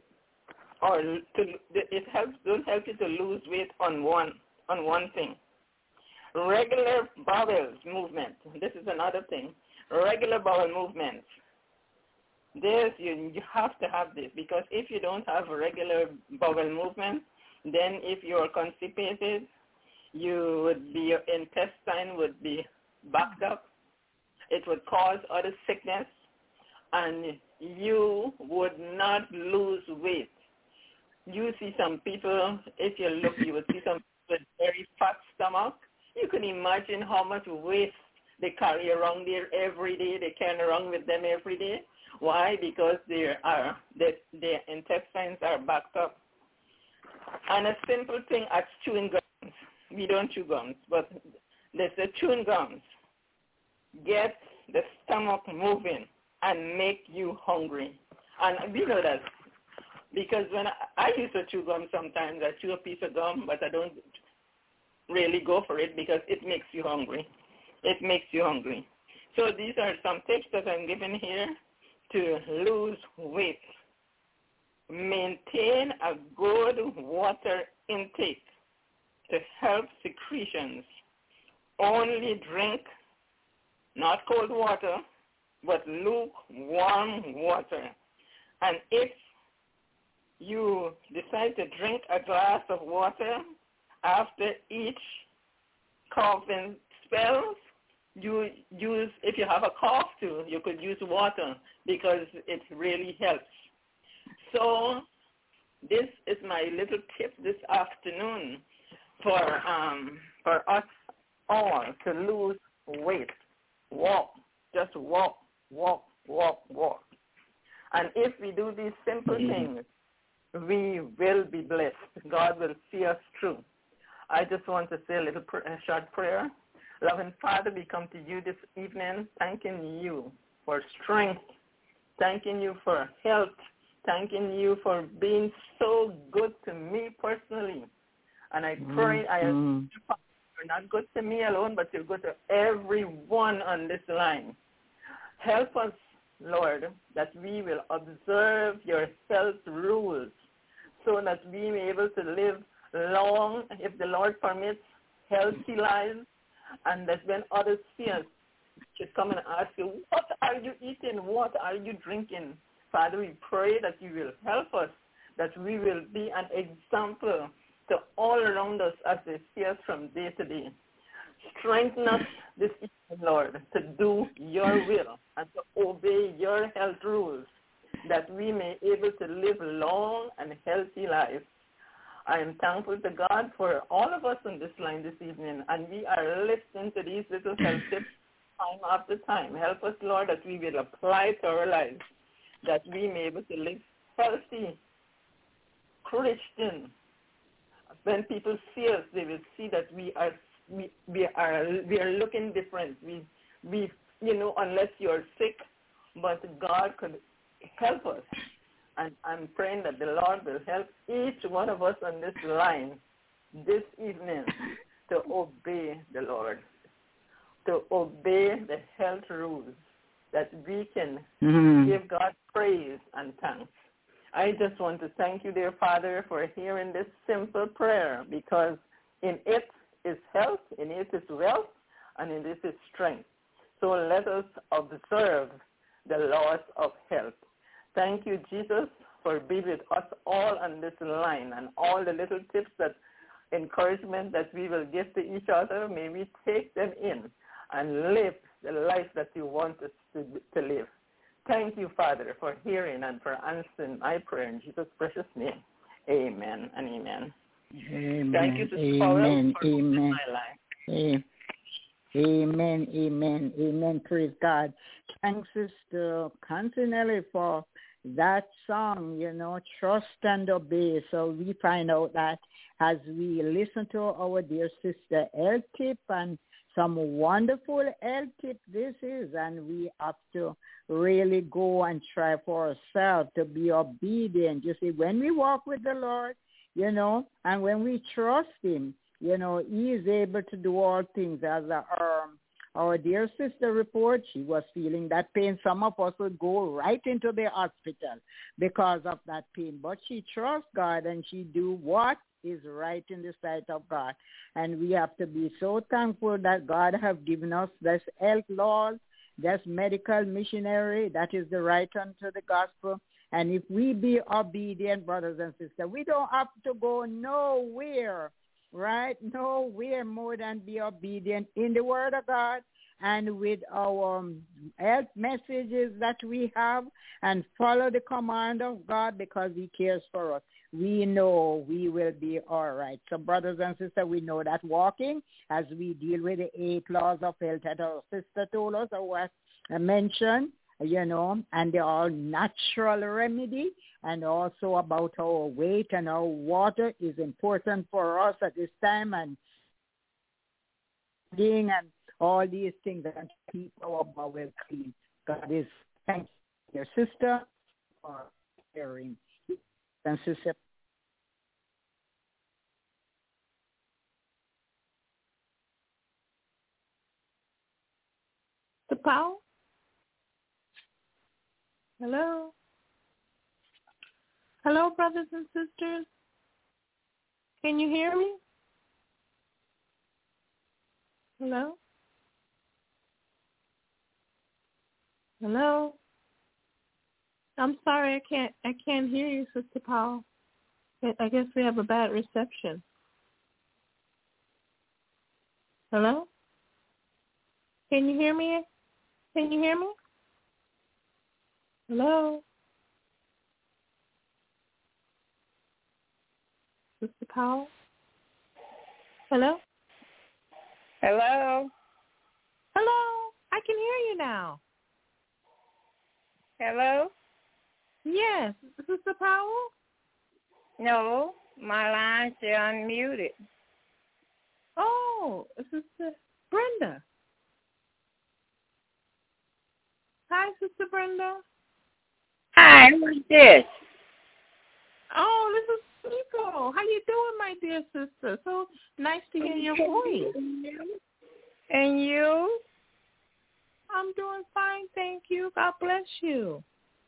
help you to lose weight on one thing. Regular bowel movement. This is another thing. Regular bowel movements. This you have to have this, because if you don't have a regular bowel movement, then if you are constipated, your intestine would be backed up. It would cause other sickness, and you would not lose weight. You see some people, if you look, you would see some people with very fat stomach. You can imagine how much waste they carry around there every day. They carry around with them every day. Why? Because their intestines are backed up. And a simple thing as chewing gums. We don't chew gums, but there's the chewing gums. Get the stomach moving and make you hungry. And we know that because when I used to chew gum sometimes, I chew a piece of gum, but I don't really go for it because it makes you hungry. It makes you hungry. So these are some tips that I'm giving here to lose weight. Maintain a good water intake to help secretions. Only drink not cold water, but lukewarm water. And if you decide to drink a glass of water after each coughing spells, you use, if you have a cough too, you could use water because it really helps. So this is my little tip this afternoon for us all to lose weight. Walk, just walk. And if we do these simple things, we will be blessed. God will see us through. I just want to say a short prayer. Loving Father, we come to you this evening thanking you for strength, thanking you for health, thanking you for being so good to me personally. And I pray you're not good to me alone, but you're good to everyone on this line. Help us, Lord, that we will observe your health rules so that we may be able to live long, if the Lord permits, healthy lives, and that when others see us, should come and ask you, what are you eating? What are you drinking? Father, we pray that you will help us, that we will be an example to all around us as they see us from day to day. Strengthen us this evening, Lord, to do your will and to obey your health rules, that we may be able to live long and healthy lives. I am thankful to God for all of us on this line this evening, and we are listening to these little health tips time after time. Help us, Lord, that we will apply to our lives, that we may be able to live healthy, Christian. When people see us, they will see that we are looking different. We unless you're sick, but God could help us. And I'm praying that the Lord will help each one of us on this line this evening to obey the Lord, to obey the health rules, that we can give God praise and thanks. I just want to thank you, dear Father, for hearing this simple prayer, because in it is health, in it is wealth, and in it is strength. So let us observe the laws of health. Thank you, Jesus, for being with us all on this line, and all the little tips, that encouragement that we will give to each other. May we take them in and live the life that you want us to live. Thank you, Father, for hearing and for answering my prayer in Jesus' precious name. Amen and amen. Amen. Thank you, Sister Amen. Powell, for Amen. my life. Amen. Amen. Amen. Praise God. Thanks, Sister Continually, for that song, Trust and Obey. So we find out that as we listen to our dear sister El Tip, and some wonderful El Tip this is, and we have to really go and try for ourselves to be obedient. You see, when we walk with the Lord, and when we trust him, he is able to do all things. As our dear sister report, she was feeling that pain. Some of us would go right into the hospital because of that pain. But she trusts God, and she do what is right in the sight of God. And we have to be so thankful that God have given us this health laws, this medical missionary that is the right unto the gospel. And if we be obedient, brothers and sisters, we don't have to go nowhere, right? Nowhere more than be obedient in the word of God and with our health messages that we have, and follow the command of God, because he cares for us. We know we will be all right. So, brothers and sisters, we know that walking, as we deal with the 8 laws of health that our sister told us, or was mentioned, and they're all natural remedy, and also about our weight and our water is important for us at this time, and all these things that keep our bowel clean. God is thank you, your sister, for sharing. And sister, the Powell? Hello? Hello, brothers and sisters? Can you hear me? Hello? Hello? I'm sorry, I can't hear you, Sister Powell. I guess we have a bad reception. Hello? Can you hear me? Can you hear me? Hello? Sister Powell? Hello? Hello? Hello? I can hear you now. Hello? Yes. Sister Powell? No, my line's still unmuted. Oh, Sister Brenda. Hi, Sister Brenda. Hi, who's this? Oh, this is Nico. How you doing, my dear sister? So nice to hear your voice. And you? I'm doing fine, thank you. God bless you.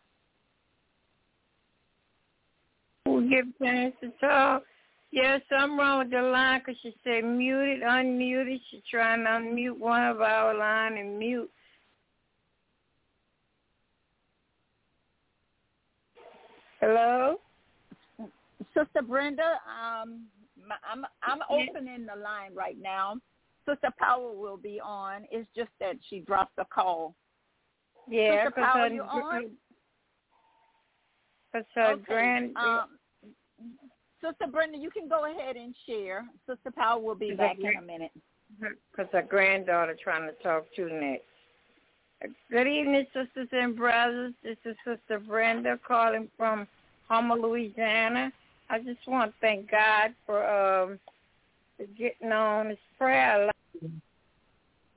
Who give chance to talk? Yeah, something wrong with the line, because she said muted, unmuted. She's trying to unmute one of our line and mute. Hello? Sister Brenda, I'm opening the line right now. Sister Powell will be on. It's just that she dropped the call. Yeah, Sister Powell, you on? Because her Sister Brenda, you can go ahead and share. Sister Powell will be back in a minute. Because her granddaughter trying to talk to next. Good evening, sisters and brothers. This is Sister Brenda calling from Homer, Louisiana. I just want to thank God for getting on this prayer line.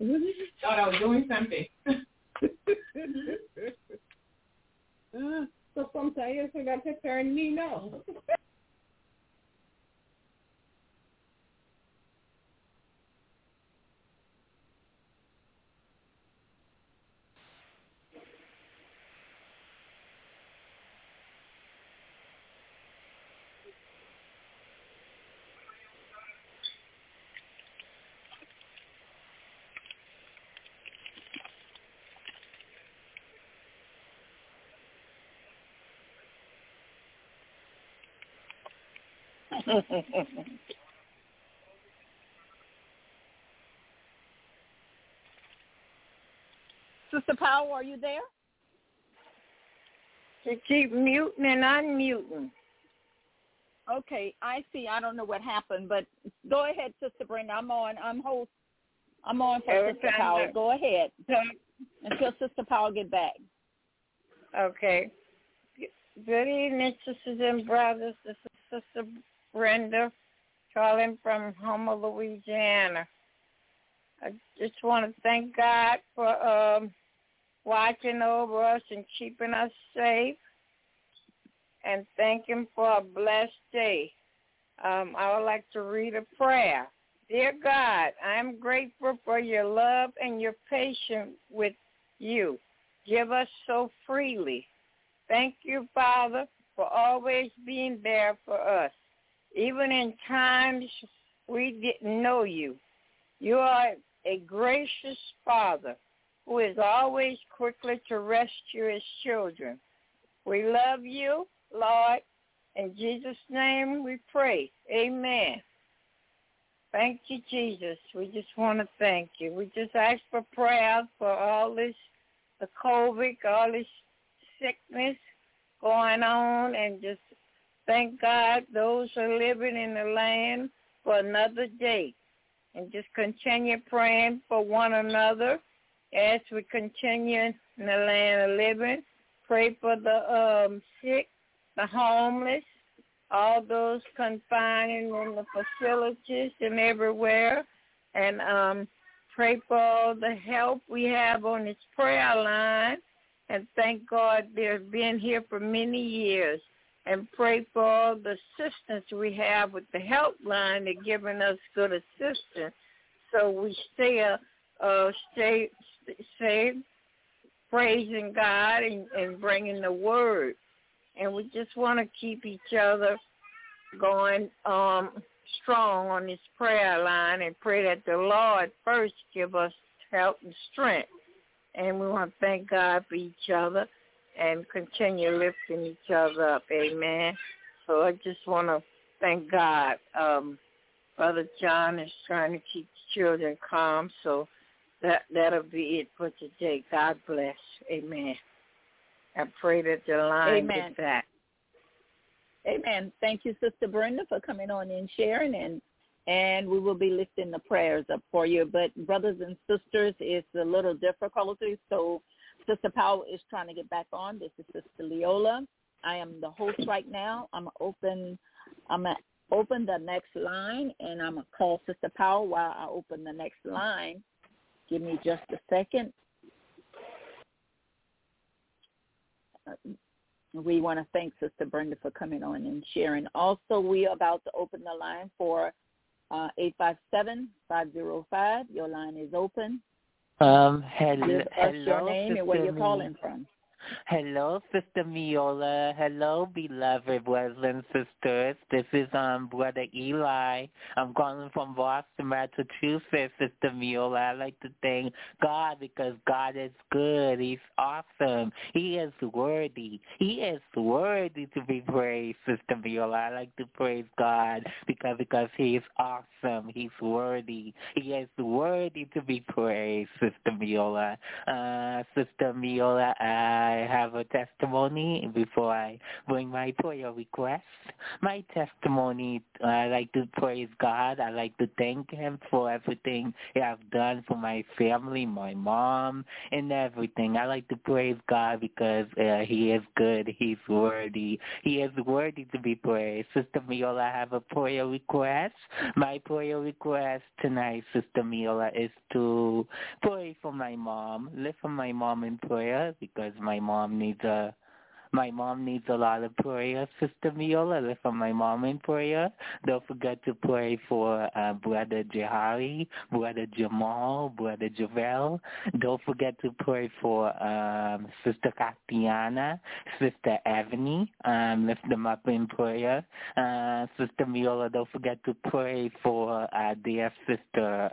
Thought I was doing something. So sometimes you forgot to turn me now. Sister Powell, are you there? You keep muting and unmuting. Okay, I see. I don't know what happened, but go ahead, Sister Brenda. I'm on for Sister Powell. Go ahead until Sister Powell get back. Okay. Good evening, sisters and brothers. This is Sister Brenda calling from Homer, Louisiana. I just want to thank God for watching over us and keeping us safe, and thank Him for a blessed day. I would like to read a prayer. Dear God, I am grateful for your love and your patience with you. Give us so freely. Thank you, Father, for always being there for us, even in times we didn't know you. You are a gracious Father who is always quickly to rescue his children. We love you, Lord. In Jesus' name we pray. Amen. Thank you, Jesus. We just want to thank you. We just ask for prayer for all this, the COVID, all this sickness going on, and just thank God those who are living in the land for another day. And just continue praying for one another as we continue in the land of living. Pray for the sick, the homeless, all those confined in the facilities and everywhere. And pray for all the help we have on this prayer line. And thank God they've been here for many years. And pray for all the assistance we have with the helpline. They're giving us good assistance, so we stay praising God and bringing the word. And we just want to keep each other going strong on this prayer line, and pray that the Lord first give us help and strength. And we want to thank God for each other and continue lifting each other up. Amen. So I just want to thank God. Brother John is trying to keep the children calm, so that'll be it for today. God bless. Amen. I pray that the line gets back. Amen. Thank you, Sister Brenda, for coming on and sharing, and we will be lifting the prayers up for you. But brothers and sisters, it's a little difficulty, so Sister Powell is trying to get back on. This is Sister Leola. I am the host right now. I'm gonna open the next line, and I'm gonna call Sister Powell while I open the next line. Give me just a second. We want to thank Sister Brenda for coming on and sharing. Also, we are about to open the line for 857-505. Your line is open. Hello, Give us your name Sister and where you're calling from. Hello, Sister Miola. Hello, beloved brothers and sisters. This is Brother Eli. I'm calling from Boston, Massachusetts, Sister Miola. I'd like to thank God because God is good. He's awesome. He is worthy. He is worthy to be praised, Sister Miola. I like to praise God because He is awesome. He's worthy. He is worthy to be praised, Sister Miola. Sister Miola, I have a testimony before I bring my prayer request. My testimony, I like to praise God. I like to thank Him for everything He has done for my family, my mom, and everything. I like to praise God because He is good. He's worthy. He is worthy to be praised. Sister Miola, I have a prayer request. My prayer request tonight, Sister Miola, is to pray for my mom. Lift for my mom in prayer because my mom needs a My mom needs a lot of prayer, Sister Miola. Lift up my mom in prayer. Don't forget to pray for Brother Jahari, Brother Jamal, Brother Javel. Don't forget to pray for Sister Katiana, Sister Ebony. Lift them up in prayer. Sister Miola, don't forget to pray for dear Sister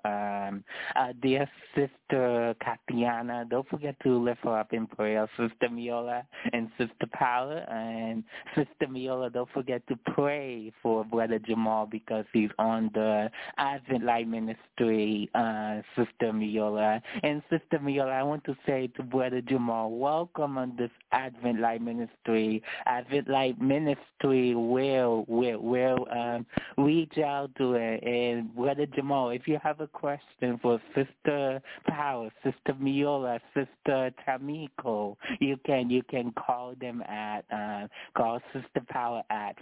Katiana. Don't forget to lift her up in prayer, Sister Miola and Sister Paula. And Sister Miola, don't forget to pray for Brother Jamal because he's on the Advent Light Ministry, Sister Miola. And Sister Miola, I want to say to Brother Jamal, welcome on this Advent Light Ministry. Advent Light Ministry will reach out to it. And Brother Jamal, if you have a question for Sister Power, Sister Miola, Sister Tamiko, you can call them at call Sister Power at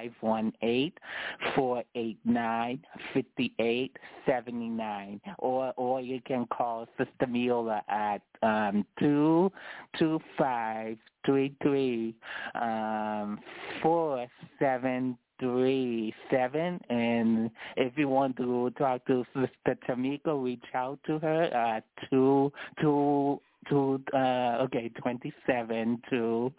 518-489-5879, or you can call Sister Miola at 225-333-4737. And if you want to talk to Sister Tamiko, reach out to her at 27 to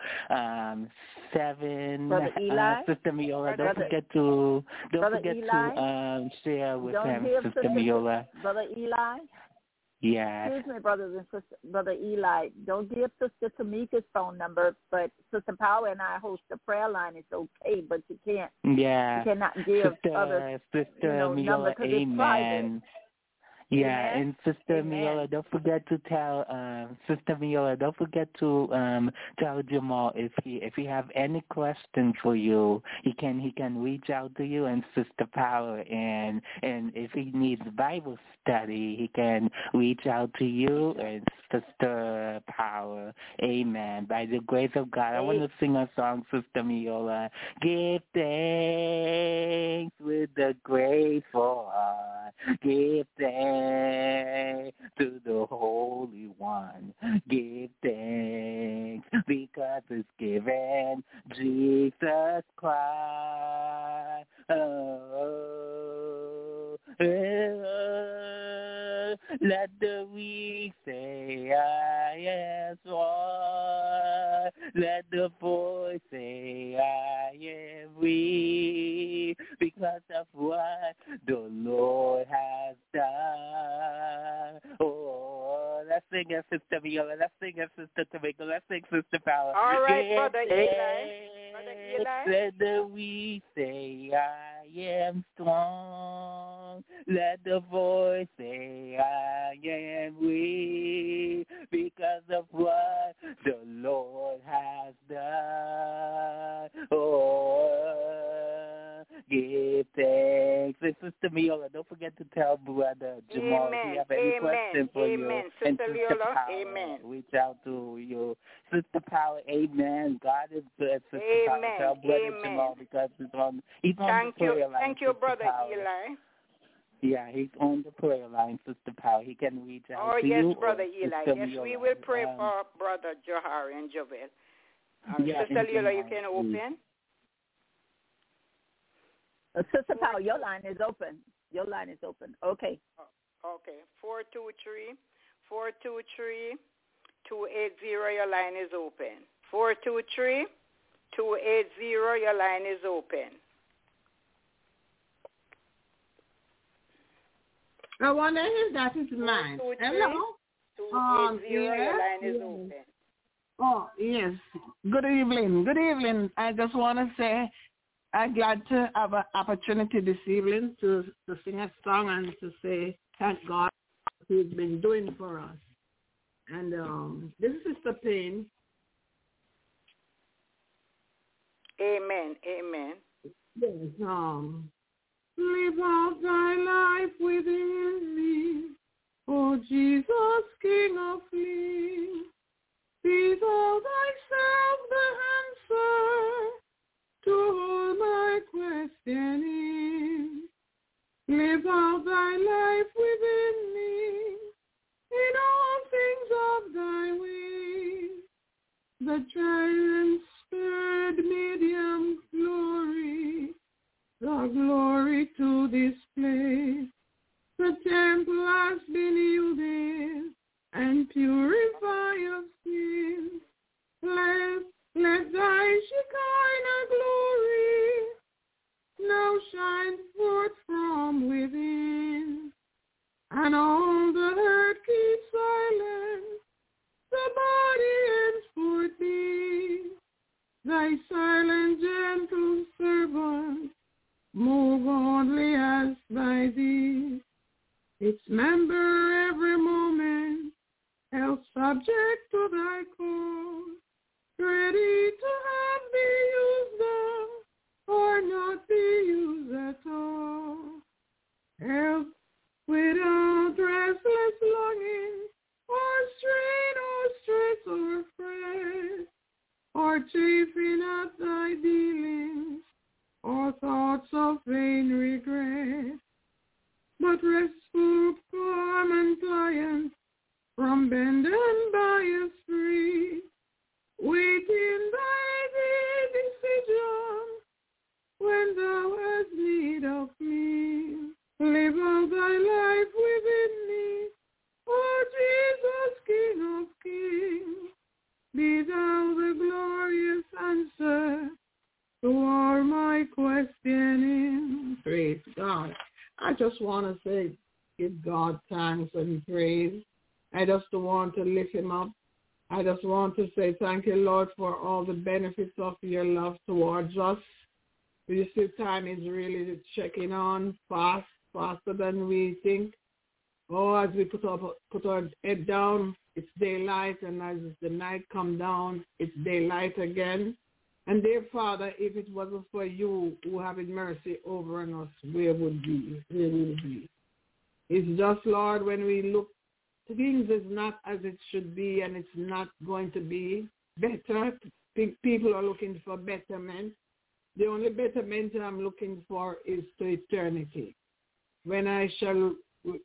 7. Brother Eli? Sister Miola, don't forget to share with him, Sister Miola. Brother Eli? Yes. Excuse me, brothers and sisters. Brother Eli, don't give Sister Tamika's phone number, but Sister Power and I host a prayer line. It's okay, but you can't. Yeah. You cannot give Sister Miola, number because it's private. Yeah, Amen. and Sister Amen. Miola, don't forget to tell Sister Miola, don't forget to tell Jamal if he have any questions for you, he can reach out to you and Sister Power, and if he needs Bible study, he can reach out to you and Sister Power. Amen. By the grace of God, I want to sing a song, Sister Miola. Give thanks with the grateful heart. Give thanks to the Holy One. Give thanks because it's given Jesus Christ. Let the weak say, I am strong. Let the poor say, I am weak, because of what the Lord has done. Oh, let's sing it, Sister Viola. Let's sing it, Sister Tamika. Let's sing Sister Power. All right, Brother Eli. Let the weak say, I am strong. Let the voice say, I am weak, because of what the Lord has done. Oh, give thanks. And Sister Viola, don't forget to tell Brother Jamal if you have any questions for you. Sister Viola, amen. Reach out to you. Sister Power, amen. God is good, Sister Power. Tell Brother Jamal because he's on the prayer line. Thank you, Brother Eli. Yeah, he's on the prayer line, Sister Power. He can reach out to you. Oh, yes, Brother Eli. Yes, we will pray for Brother Johari and Jovel. Sister Viola, you can open. Sister Power, your line is open. Your line is open. Okay. Okay. 423-280, your line is open. 423-280, your line is open. I wonder if that is mine. Hello? 280, your line is open. Oh, yes. Good evening. Good evening. I just want to say I'm glad to have an opportunity this evening to sing a song and to say thank God for what He's been doing for us. And this is Sister Payne. Amen. Amen. Yes. Live out thy life within me, O Jesus, King of Kings. Be thou thyself the answer to all my questioning. Live out thy life within me, in all things of thy ways. The trial and a glory to this place. The temple has been yielded and purify of sin. Let thy Shekinah glory now shine forth from within, and all the earth keep silent, the body henceforth be thy silent, gentle servant, more godly as thy deed. Its member every moment held subject to thy call, ready to have thee used them, or not be used at all. Help without restless longing, or strain, or stress, or fret, or chafing at thy dealings, or thoughts of vain regret, but restful, calm, and pliant, from bend and bias free, waiting thy decision when thou hast need of me. Live out thy life within me, O Jesus, King of kings. Be thou the glorious answer to all my questioning. Praise God. I just want to say, give God thanks and praise. I just want to lift him up. I just want to say thank you, Lord, for all the benefits of your love towards us. You see, time is really checking on faster than we think. Oh, as we put our head down, it's daylight, and as the night come down, it's daylight again. And dear Father, if it wasn't for you who having mercy over on us, where would we? Where would we be? It's just, Lord, when we look, things is not as it should be, and it's not going to be better. People are looking for betterment. The only betterment I'm looking for is to eternity. When I shall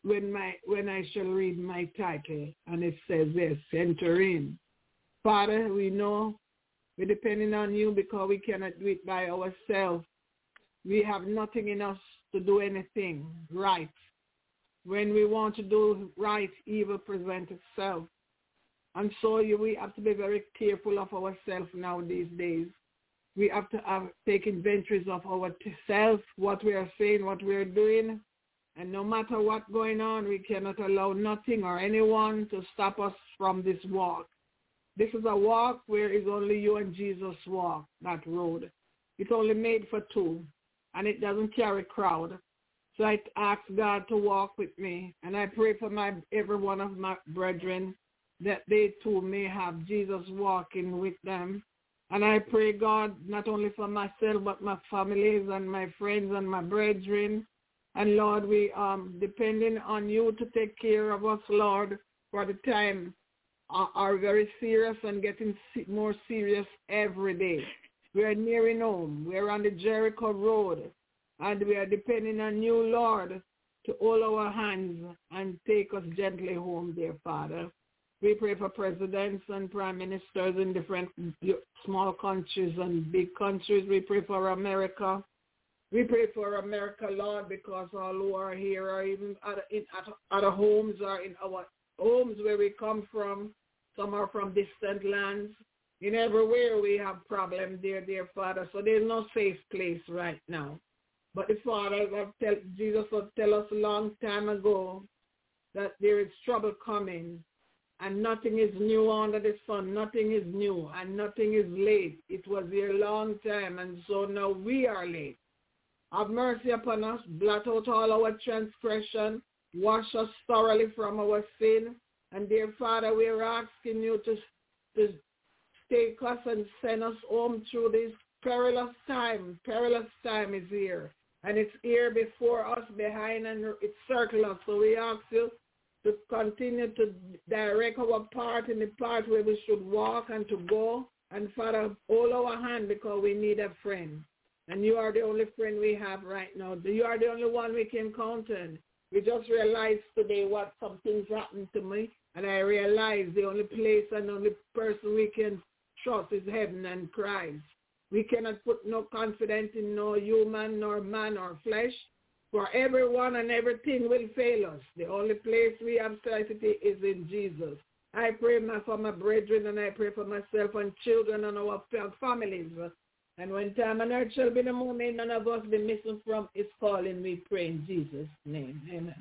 read my title, and it says this, enter in. Father, we know we're depending on you because we cannot do it by ourselves. We have nothing in us to do anything right. When we want to do right, evil presents itself. And so we have to be very careful of ourselves now these days. We have to take inventories of ourselves, what we are saying, what we are doing. And no matter what's going on, we cannot allow nothing or anyone to stop us from this walk. This is a walk where it's only you and Jesus walk, that road. It's only made for two, and it doesn't carry crowd. So I ask God to walk with me, and I pray for every one of my brethren that they too may have Jesus walking with them. And I pray, God, not only for myself, but my families and my friends and my brethren. And Lord, we are depending on you to take care of us, Lord, for the time are very serious and getting more serious every day. We are nearing home. We are on the Jericho road, and we are depending on you, Lord, to hold our hands and take us gently home, dear Father. We pray for presidents and prime ministers in different small countries and big countries. We pray for America. We pray for America, Lord, because all who are here are even at other homes or in our homes where we come from. Some are from distant lands. In everywhere we have problems there, dear Father. So there's no safe place right now. But the Father, Jesus will tell us a long time ago that there is trouble coming. And nothing is new under the sun. Nothing is new and nothing is late. It was here a long time, and so now we are late. Have mercy upon us. Blot out all our transgression. Wash us thoroughly from our sin. And dear Father, we are asking you to take us and send us home through this perilous time. Perilous time is here. And it's here before us, behind, and it circles us. So we ask you to continue to direct our part in the part where we should walk and to go. And Father, hold our hand because we need a friend. And you are the only friend we have right now. You are the only one we can count on. We just realized today what some things happened to me. And I realized the only place and only person we can trust is heaven and Christ. We cannot put no confidence in no human, nor man, or flesh. For everyone and everything will fail us. The only place we have certainty is in Jesus. I pray for my brethren, and I pray for myself and children and our families. And when time on earth shall be the moment, none of us be missing from his calling, we pray in Jesus' name. Amen.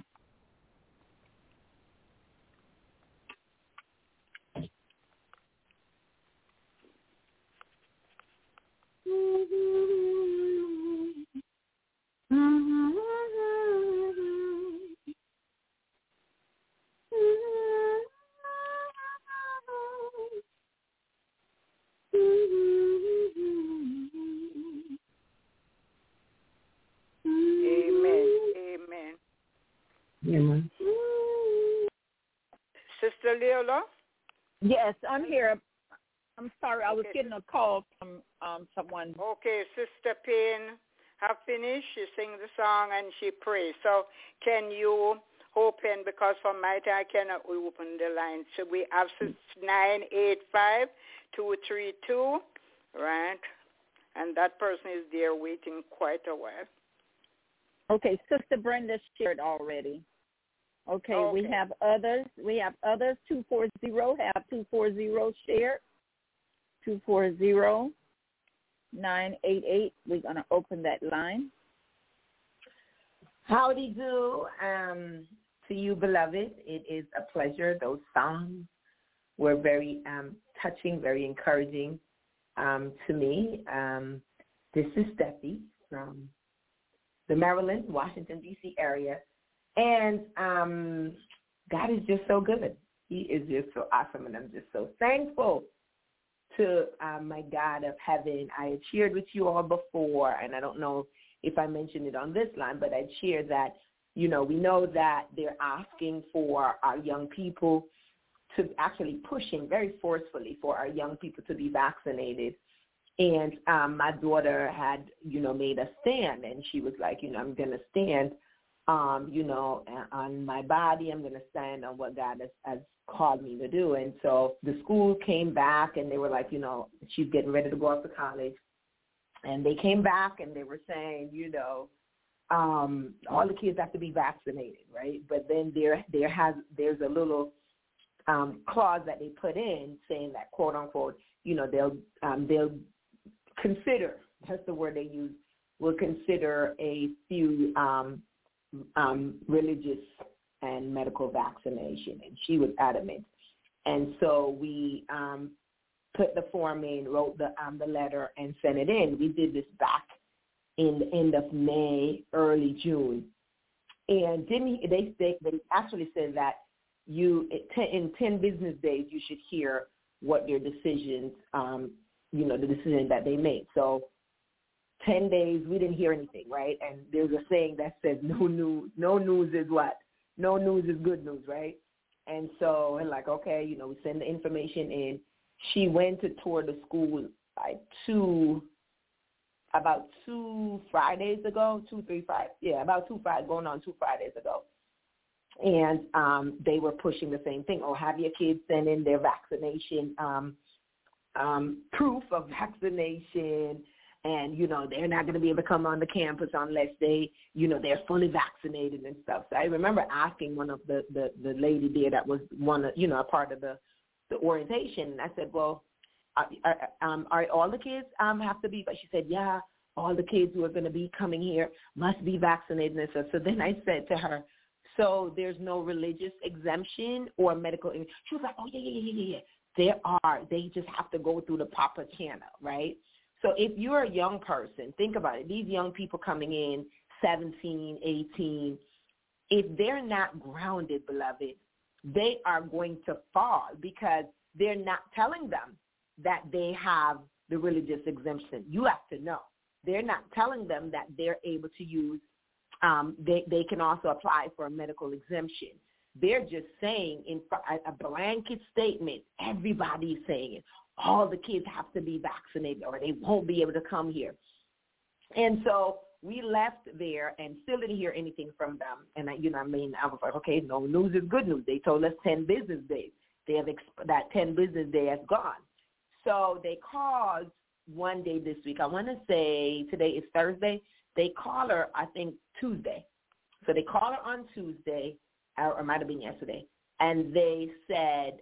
Amen. Sister Leola? Yes, I'm here. I'm sorry, I was getting a call from someone. Okay, Sister Payne have finished. She sing the song and she prays. So can you open, because from my time I cannot open the line. So we have 985-232, right? And that person is there waiting quite a while. Okay, Sister Brenda shared already. Okay, we have others. 240 have 240 shared. 240-988. We're going to open that line. Howdy do to you, beloved. It is a pleasure. Those songs were very touching, very encouraging to me. This is Steffi from the Maryland, Washington, D.C. area. And God is just so good. He is just so awesome, and I'm just so thankful to my God of heaven. I had shared with you all before, and I don't know if I mentioned it on this line, but I'd shared that, we know that they're asking for our young people to actually pushing very forcefully for our young people to be vaccinated. And my daughter had, made a stand, and she was like, I'm going to stand, on my body. I'm going to stand on what God has called me to do. And so the school came back, and they were like, she's getting ready to go off to college. And they came back, and they were saying, all the kids have to be vaccinated, right? But then there's a little clause that they put in saying that, quote unquote, they'll consider, that's the word they use, will consider a few religious and medical vaccination. And she was adamant. And so we put the form in, wrote the letter, and sent it in. We did this back in the end of May, early June. And they actually said that in 10 business days you should hear what their decisions, the decision that they made. So 10 days, we didn't hear anything, right? And there's a saying that says no news is what? No news is good news, right? And so we're like, okay, we send the information in. She went to tour the school about 2 Fridays ago, 2 Fridays ago. And they were pushing the same thing. Have your kids send in their vaccination, proof of vaccination. And, they're not going to be able to come on the campus unless they're fully vaccinated and stuff. So I remember asking one of the lady there that was a part of the orientation. And I said, well, are all the kids have to be? But she said, yeah, all the kids who are going to be coming here must be vaccinated. And so then I said to her, so there's no religious exemption or medical? She was like, oh, yeah. There are. They just have to go through the proper channel, right? So if you're a young person, think about it. These young people coming in, 17, 18, if they're not grounded, beloved, they are going to fall because they're not telling them that they have the religious exemption. You have to know. They're not telling them that they're able to use, they can also apply for a medical exemption. They're just saying in a blanket statement, everybody's saying it. All the kids have to be vaccinated or they won't be able to come here. And so we left there and still didn't hear anything from them. And I was like, okay, no news is good news. They told us 10 business days. They have that 10 business day has gone. So they called one day this week. I want to say today is Thursday. They call her, I think, Tuesday. So they call her on Tuesday, or it might have been yesterday, and they said,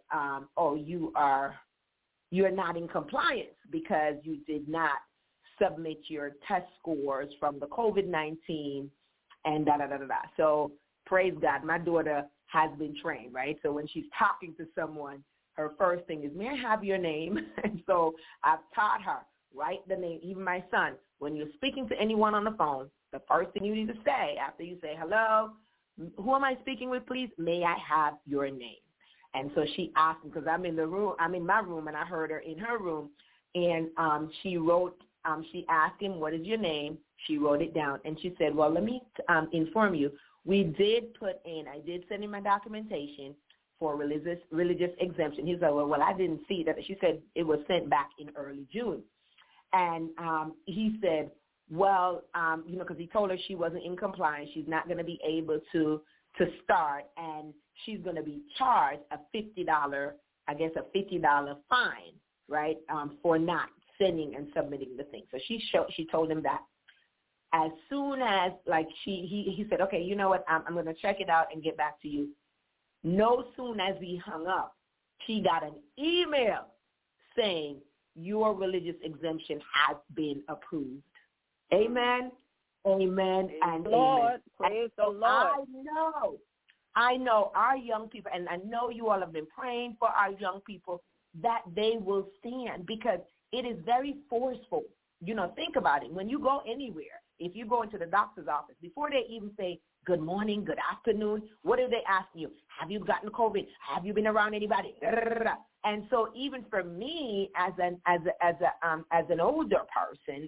you're not in compliance because you did not submit your test scores from the COVID-19 and da-da-da-da-da. So praise God, my daughter has been trained, right? So when she's talking to someone, her first thing is, may I have your name? And so I've taught her, write the name, even my son. When you're speaking to anyone on the phone, the first thing you need to say after you say, hello, who am I speaking with, please? May I have your name? And so she asked me, because I'm in my room, and I heard her in her room, and she asked him, what is your name? She wrote it down, and she said, well, let me inform you. I did send in my documentation for religious exemption. He said, well, I didn't see that. She said it was sent back in early June. And he said, well, because he told her she wasn't in compliance. She's not going to be able to start, and she's going to be charged a $50 fine, right, for not sending and submitting the thing. So she told him that. As soon as, he said, okay, you know what, I'm going to check it out and get back to you. No soon as we hung up, she got an email saying your religious exemption has been approved. Amen, amen, and Lord, amen. praise the Lord. I know our young people, and I know you all have been praying for our young people, that they will stand, because it is very forceful. Think about it. When you go anywhere, if you go into the doctor's office, before they even say good morning, good afternoon, what are they asking you? Have you gotten COVID? Have you been around anybody? And so even for me as an older person,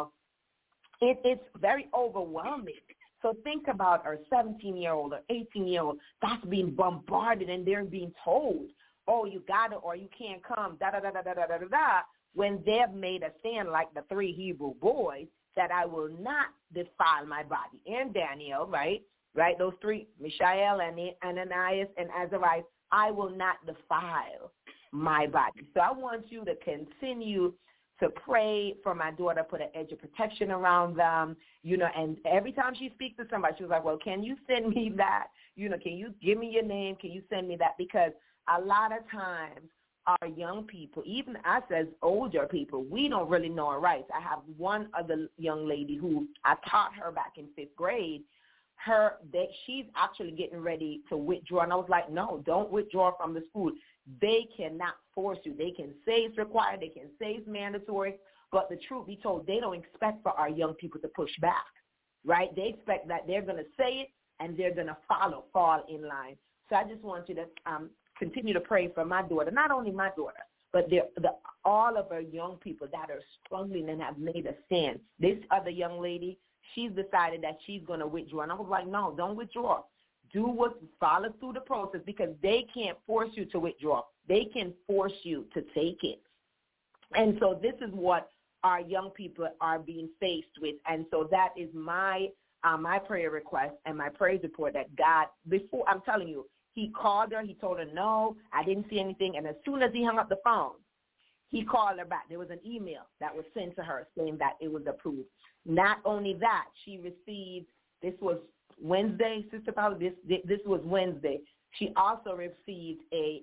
it's very overwhelming. So think about our 17-year-old or 18-year-old that's being bombarded, and they're being told, oh, you got it or you can't come, da-da-da-da-da-da-da-da, when they've made a stand like the 3 Hebrew boys that I will not defile my body. And Daniel, right? Those 3, Mishael, and Ananias, and Azariah, I will not defile my body. So I want you to continue to pray for my daughter, put an edge of protection around them, and every time she speaks to somebody, she was like, well, can you send me that? Can you give me your name? Can you send me that? Because a lot of times our young people, even us as older people, we don't really know our rights. I have one other young lady who I taught her back in 5th grade. She's actually getting ready to withdraw. And I was like, no, don't withdraw from the school. They cannot force you. They can say it's required. They can say it's mandatory. But the truth be told, they don't expect for our young people to push back, right? They expect that they're going to say it and they're going to fall in line. So I just want you to continue to pray for my daughter, not only my daughter, but all of our young people that are struggling and have made a stand. This other young lady, she's decided that she's going to withdraw. And I was like, no, don't withdraw. Follow through the process, because they can't force you to withdraw. They can force you to take it. And so this is what our young people are being faced with. And so that is my prayer request and my praise report, that God, before, I'm telling you, he called her. He told her, no, I didn't see anything. And as soon as he hung up the phone, he called her back. There was an email that was sent to her saying that it was approved. Not only that, she received, this was Wednesday, Sister Paula, this was Wednesday. She also received a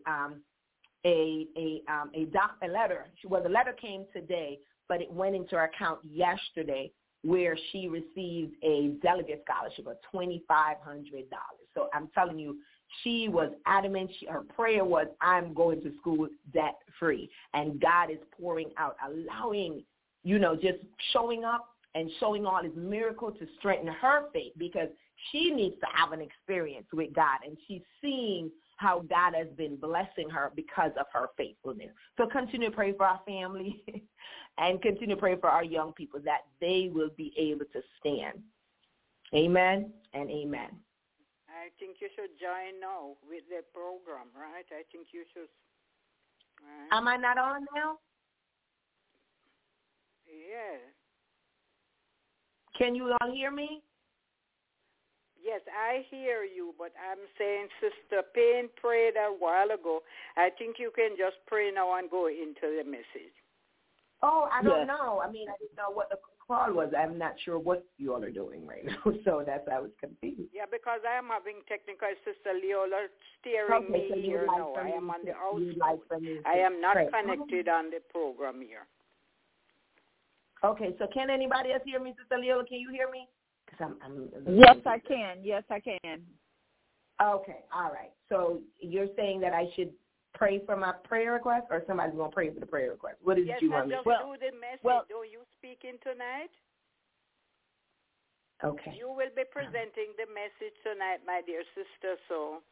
letter. The letter came today, but it went into her account yesterday, where she received a delegate scholarship of $2,500. So I'm telling you, she was adamant. Her prayer was, I'm going to school debt-free. And God is pouring out, allowing, just showing up and showing all his miracles to strengthen her faith, because she needs to have an experience with God. And she's seeing how God has been blessing her because of her faithfulness. So continue to pray for our family and continue to pray for our young people, that they will be able to stand. Amen and amen. I think you should join now with the program, right? I think you should. Right? Am I not on now? Yeah. Can you all hear me? Yes, I hear you, but I'm saying Sister Payne prayed a while ago. I think you can just pray now and go into the message. Oh, I don't know. I mean, I didn't know what the call was. I'm not sure what you all are doing right now, so that's why I was confused. Yeah, because I am having technical, Sister Leola steering me so here now. I am on the outside. I am not connected on the program here. Okay, so can anybody else hear me, Sister Leola? Can you hear me? Yes, I can. Yes, I can. Okay, all right. So you're saying that I should pray for my prayer request, or somebody's going to pray for the prayer request? What is it you want me to do? Yes, I just do the message. Don't you speak in tonight? Okay. You will be presenting the message tonight, my dear sister, so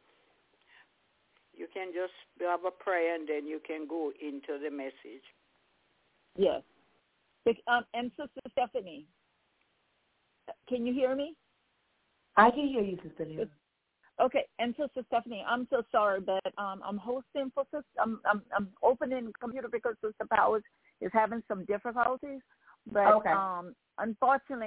you can just have a prayer and then you can go into the message. Yes. And Sister Stephanie, can you hear me? I can hear you, Sister Leola. Okay, and Sister Stephanie, I'm so sorry, but I'm hosting for Sister. I'm opening the computer because Sister Powers is having some difficulties. But unfortunately,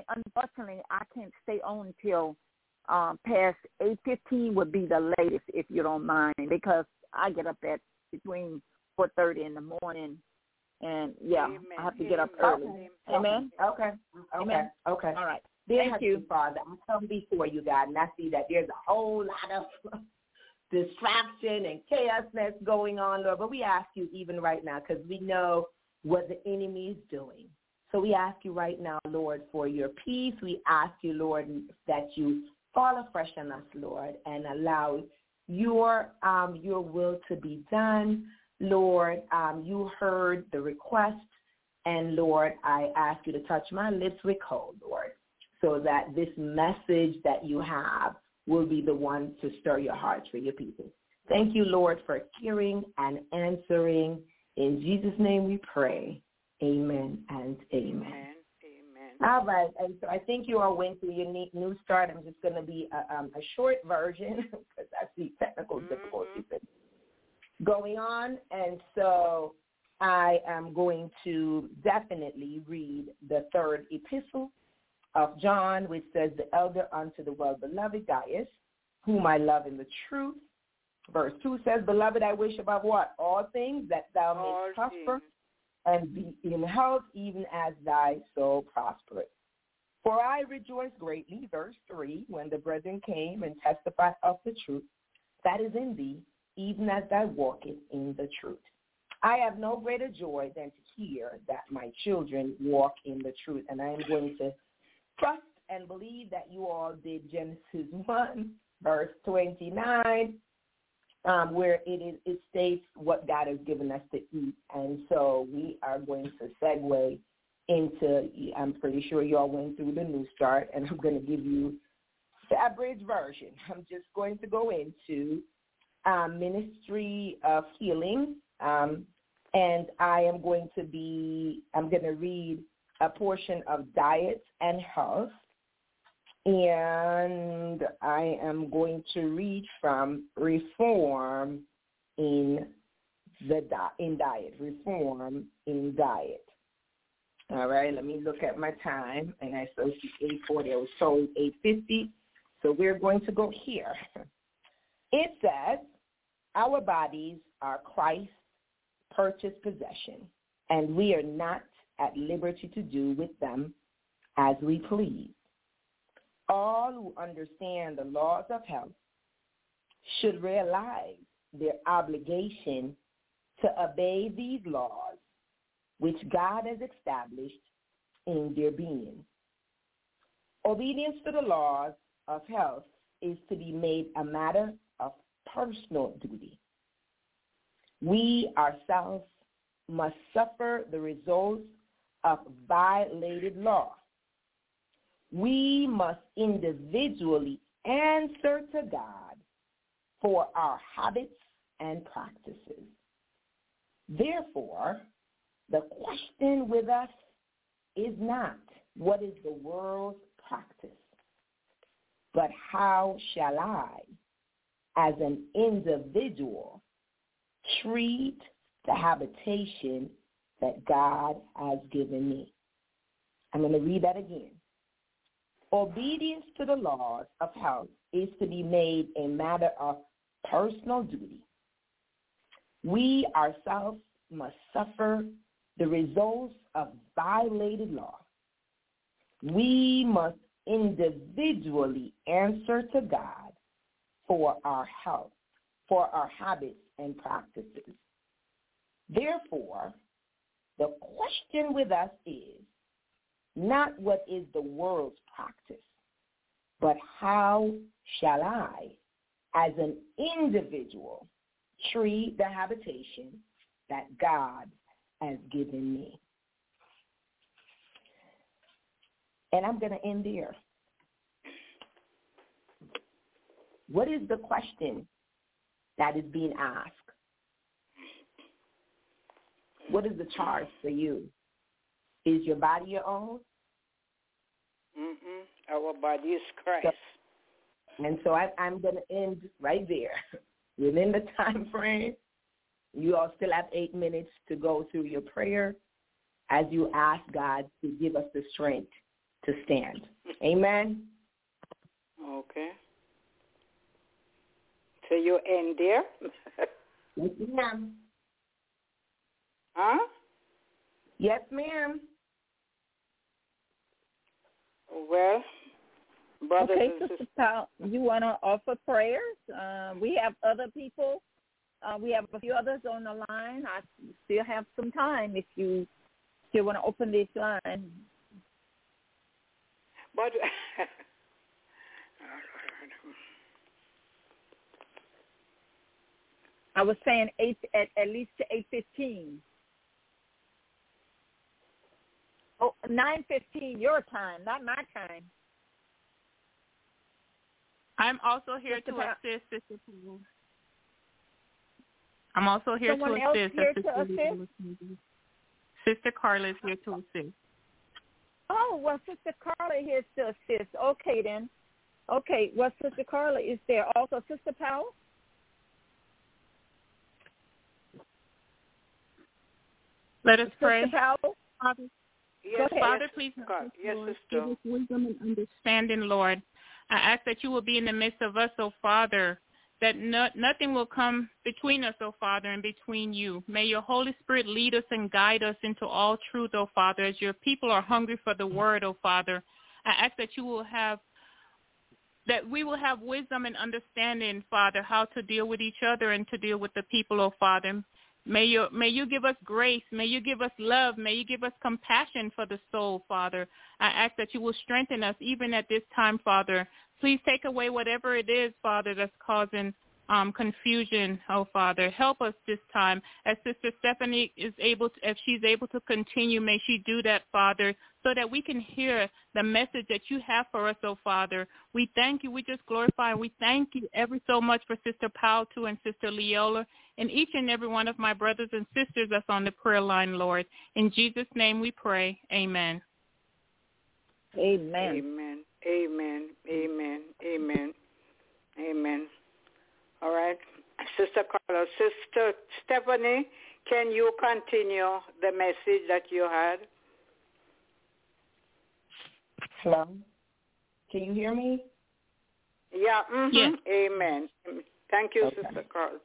I can't stay on till past 8:15 would be the latest, if you don't mind, because I get up at between 4:30 in the morning, and Amen. I have to get up early. Amen. Okay. Amen. Okay. All right. Thank you, Father. I come before you, God, and I see that there's a whole lot of distraction and chaos that's going on, Lord. But we ask you even right now, because we know what the enemy is doing. So we ask you right now, Lord, for your peace. We ask you, Lord, that you fall afresh on us, Lord, and allow your will to be done. Lord, you heard the request, and, Lord, I ask you to touch my lips with coal, Lord, so that this message that you have will be the one to stir your hearts for your people. Thank you, Lord, for hearing and answering. In Jesus' name we pray. Amen and amen. Amen. All right, and so I think you all went through your new start. I'm just going to be a short version because I see technical difficulties going on, and so I am going to definitely read the third epistle of John, which says, the elder unto the well-beloved Gaius, whom I love in the truth. Verse 2 says, beloved, I wish above what? All things that thou mayest prosper and be in health, even as thy soul prospereth. For I rejoice greatly, verse 3, when the brethren came and testified of the truth that is in thee, even as thou walkest in the truth. I have no greater joy than to hear that my children walk in the truth. And I am going to trust and believe that you all did Genesis 1, verse 29, where it states what God has given us to eat. And so we are going to segue into, I'm pretty sure you all went through the New Start, and I'm going to give you the abridged version. I'm just going to go into Ministry of Healing, and I'm going to read a portion of Diet and Health, and I am going to read from Reform in Diet. Reform in Diet. All right, let me look at my time, and I saw 8:40. I was told 8:50, so we're going to go here. It says, our bodies are Christ's purchased possession, and we are not at liberty to do with them as we please. All who understand the laws of health should realize their obligation to obey these laws, which God has established in their being. Obedience to the laws of health is to be made a matter of personal duty. We ourselves must suffer the results of violated law. We must individually answer to God for our habits and practices. Therefore, the question with us is not, what is the world's practice, but how shall I, as an individual, treat the habitation that God has given me? I'm going to read that again. Obedience to the laws of health is to be made a matter of personal duty. We ourselves must suffer the results of violated law, we must individually answer to God for our health, for our habits and practices. Therefore, the question with us is not what is the world's practice, but how shall I, as an individual, treat the habitation that God has given me. And I'm going to end there. What is the question that is being asked? What is the charge for you? Is your body your own? Our body is Christ. And so I'm going to end right there. Within the time frame, you all still have 8 minutes to go through your prayer as you ask God to give us the strength to stand. Amen? Okay. So you end there? Yes, ma'am. Huh? Yes, ma'am. Well, brothers okay, and Sister sisters. Powell, you want to offer prayers? We have other people. We have a few others on the line. I still have some time if you still want to open this line. But I was saying at least to 8:15. Oh, 9:15 your time, not my time. I'm also here to assist, Sister Powell. I'm also here Someone to else assist. here to assist? Sister Carla is here to assist. Oh, well, Sister Carla is here to assist. Okay, then. Okay, well, Sister Carla is there. Also, Sister Powell? Let us pray. Sister Powell? Father, yes, Father, please God. Yes, Lord, sister. give us wisdom and understanding, Lord. I ask that you will be in the midst of us, oh Father, that nothing will come between us, oh Father, and between you. May your Holy Spirit lead us and guide us into all truth, oh Father, as your people are hungry for the word, oh Father. I ask that we will have wisdom and understanding, Father, how to deal with each other and to deal with the people, oh Father. May you give us grace. May you give us love. May you give us compassion for the soul, Father. I ask that you will strengthen us even at this time, Father. Please take away whatever it is, Father, that's causing confusion, oh Father. Help us this time. As Sister Stephanie if she's able to continue, may she do that, Father, so that we can hear the message that you have for us, oh Father. We thank you. We just glorify and we thank you ever so much for Sister Powell too and Sister Leola and each and every one of my brothers and sisters that's on the prayer line, Lord. In Jesus' name we pray. Amen. Amen. Amen. Amen. Amen. Amen. Amen. All right. Sister Carla, Sister Stephanie, can you continue the message that you had? Hello? Can you hear me? Yeah. Yes. Amen. Thank you, Okay. Sister Carla.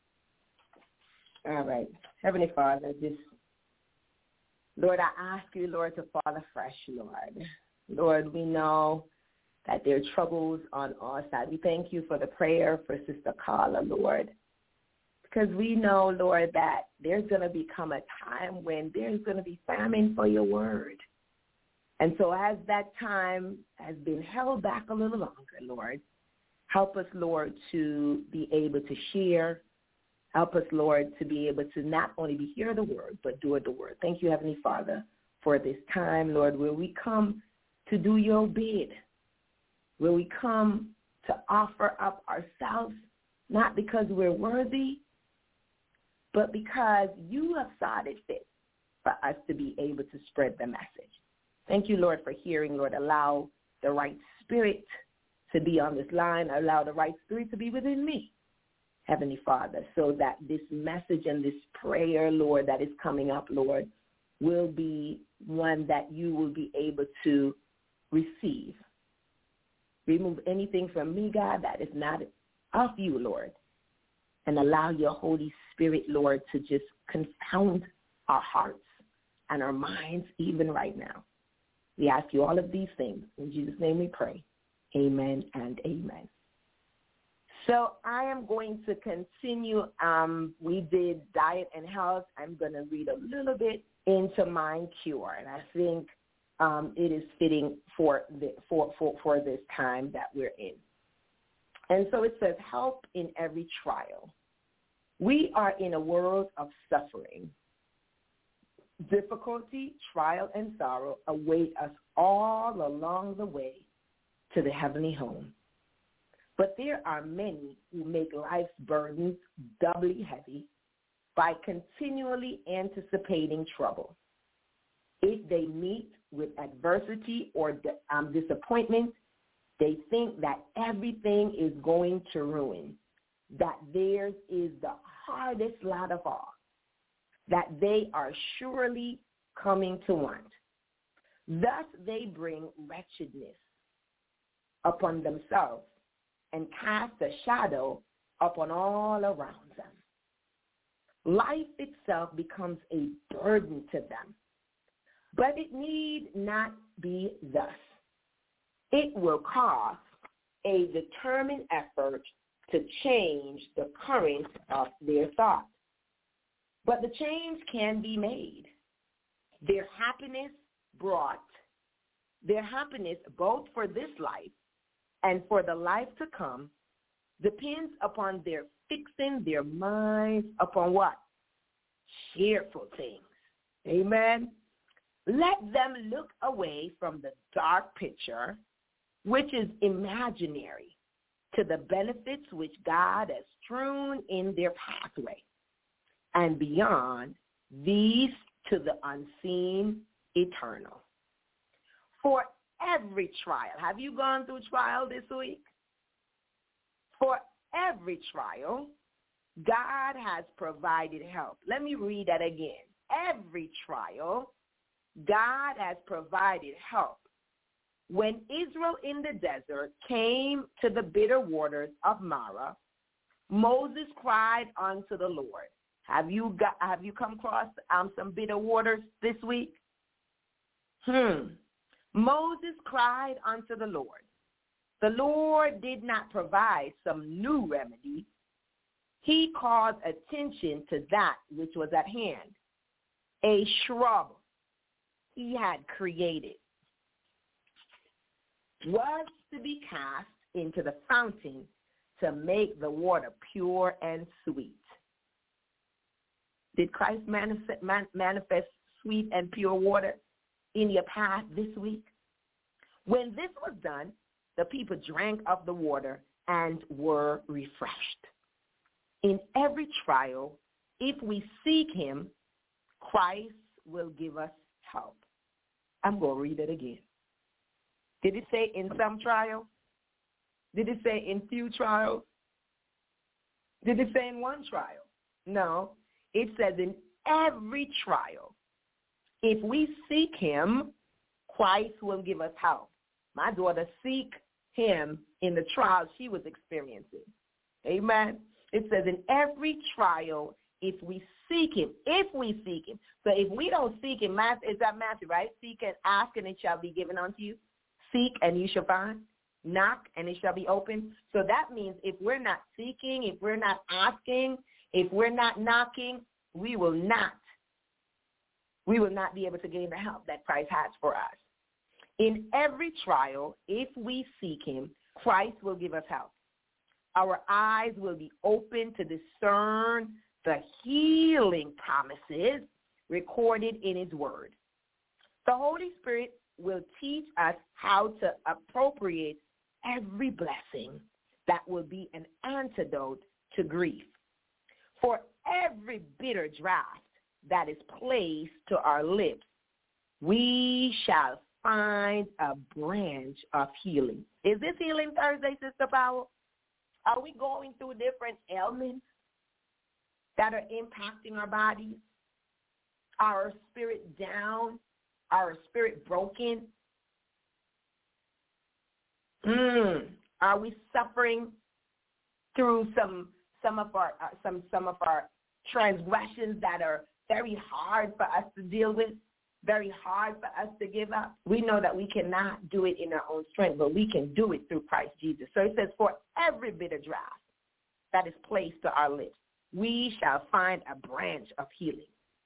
All right. Heavenly Father, Lord, I ask you, Lord, to fall afresh, Lord. Lord, we know that there are troubles on our side. We thank you for the prayer for Sister Carla, Lord, because we know, Lord, that there's going to become a time when there's going to be famine for your word. And so as that time has been held back a little longer, Lord, help us, Lord, to be able to share. Help us, Lord, to be able to not only be hear the word, but do the word. Thank you, Heavenly Father, for this time, Lord, where we come to do your bid, where we come to offer up ourselves, not because we're worthy, but because you have thought it fit for us to be able to spread the message. Thank you, Lord, for hearing, Lord. Allow the right spirit to be on this line. Allow the right spirit to be within me, Heavenly Father, so that this message and this prayer, Lord, that is coming up, Lord, will be one that you will be able to receive. Remove anything from me, God, that is not of you, Lord, and allow your Holy Spirit, Lord, to just confound our hearts and our minds even right now. We ask you all of these things. In Jesus' name we pray. Amen and amen. So I am going to continue. We did diet and health. I'm going to read a little bit into Mind Cure, and I think it is fitting for this time that we're in. And so it says, help in every trial. We are in a world of suffering. Difficulty, trial, and sorrow await us all along the way to the heavenly home. But there are many who make life's burdens doubly heavy by continually anticipating trouble. If they meet with adversity or disappointment, they think that everything is going to ruin, that theirs is the hardest lot of all, that they are surely coming to want. Thus they bring wretchedness upon themselves and cast a shadow upon all around them. Life itself becomes a burden to them, but it need not be thus. It will cost a determined effort to change the current of their thought. But the change can be made. Their happiness both for this life and for the life to come depends upon their fixing their minds upon what? Cheerful things. Amen. Let them look away from the dark picture, which is imaginary, to the benefits which God has strewn in their pathway, and beyond these to the unseen eternal. For every trial, have you gone through trial this week? For every trial, God has provided help. Let me read that again. Every trial, God has provided help. When Israel in the desert came to the bitter waters of Marah, Moses cried unto the Lord. Have you come across some bitter waters this week? Moses cried unto the Lord. The Lord did not provide some new remedy. He called attention to that which was at hand, a shrub he had created, was to be cast into the fountain to make the water pure and sweet. Did Christ manifest sweet and pure water in your path this week? When this was done, the people drank of the water and were refreshed. In every trial, if we seek him, Christ will give us help. I'm going to read it again. Did it say in some trials? Did it say in few trials? Did it say in one trial? No. It says in every trial. If we seek him, Christ will give us help. My daughter seek him in the trials she was experiencing. Amen. It says in every trial, if we seek him. So if we don't seek him, is that Matthew, right? Seek and ask and it shall be given unto you. Seek and you shall find. Knock and it shall be open. So that means if we're not seeking, if we're not asking, if we're not knocking, we will not be able to gain the help that Christ has for us. In every trial, if we seek him, Christ will give us help. Our eyes will be open to discern the healing promises recorded in his word. The Holy Spirit will teach us how to appropriate every blessing that will be an antidote to grief. For every bitter draught that is placed to our lips, we shall find a branch of healing. Is this Healing Thursday, Sister Powell? Are we going through different ailments that are impacting our bodies? Our spirit down? Our spirit broken? Are we suffering through some of our transgressions that are very hard for us to deal with? very hard for us to give up. We know that we cannot do it in our own strength, but we can do it through Christ Jesus. So it says, for every bitter draught that is placed to our lips, we shall find a branch of healing.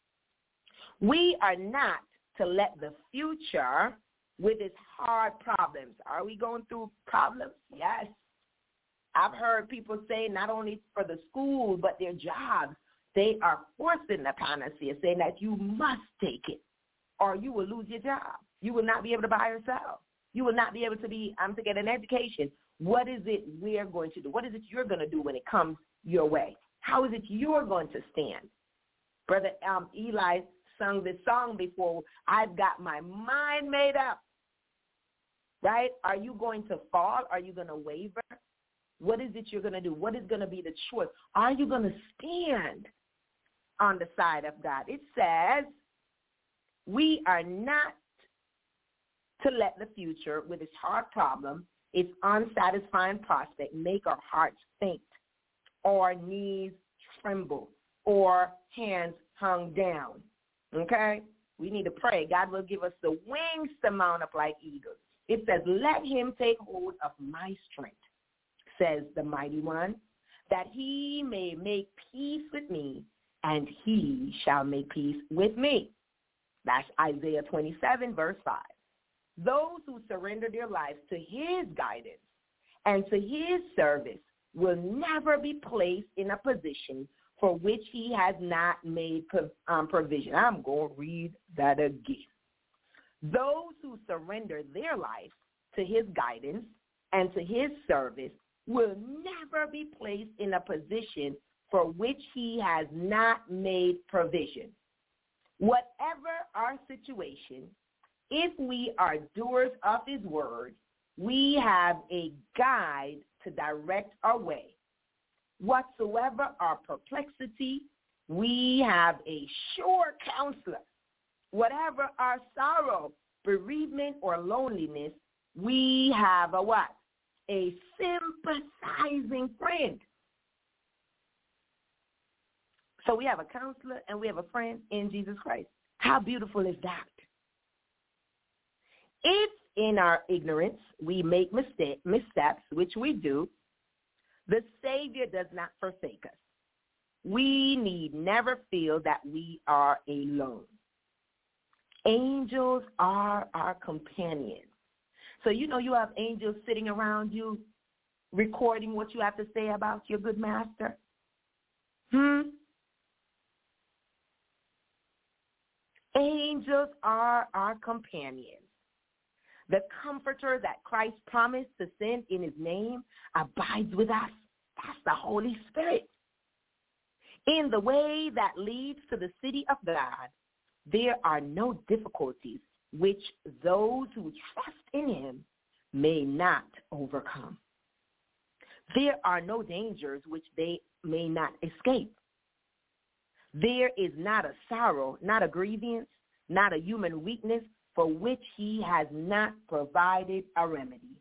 We are not to let the future with its hard problems. Are we going through problems? Yes. I've heard people say not only for the school, but their jobs, they are forcing upon us here, saying that you must take it or you will lose your job. You will not be able to buy or sell. You will not be able to get an education. What is it we're going to do? What is it you're going to do when it comes your way? How is it you're going to stand? Brother Eli sung this song before, I've got my mind made up. Right? Are you going to fall? Are you going to waver? What is it you're going to do? What is going to be the choice? Are you going to stand on the side of God? It says, we are not to let the future with its hard problem, its unsatisfying prospect, make our hearts faint or knees tremble or hands hung down. Okay? We need to pray. God will give us the wings to mount up like eagles. It says, let him take hold of my strength, says the mighty one, that he may make peace with me, and he shall make peace with me. That's Isaiah 27, verse 5. Those who surrender their lives to his guidance and to his service will never be placed in a position for which he has not made provision. I'm going to read that again. Those who surrender their life to his guidance and to his service will never be placed in a position for which he has not made provision. Whatever our situation, if we are doers of his word, we have a guide to direct our way. Whatsoever our perplexity, we have a sure counselor. Whatever our sorrow, bereavement, or loneliness, we have a what? A sympathizing friend. So we have a counselor and we have a friend in Jesus Christ. How beautiful is that? If in our ignorance we make missteps, which we do, the Savior does not forsake us. We need never feel that we are alone. Angels are our companions. So you know you have angels sitting around you recording what you have to say about your good master. Angels are our companions. The comforter that Christ promised to send in his name abides with us. That's the Holy Spirit. In the way that leads to the city of God, there are no difficulties which those who trust in him may not overcome. There are no dangers which they may not escape. There is not a sorrow, not a grievance, not a human weakness for which he has not provided a remedy.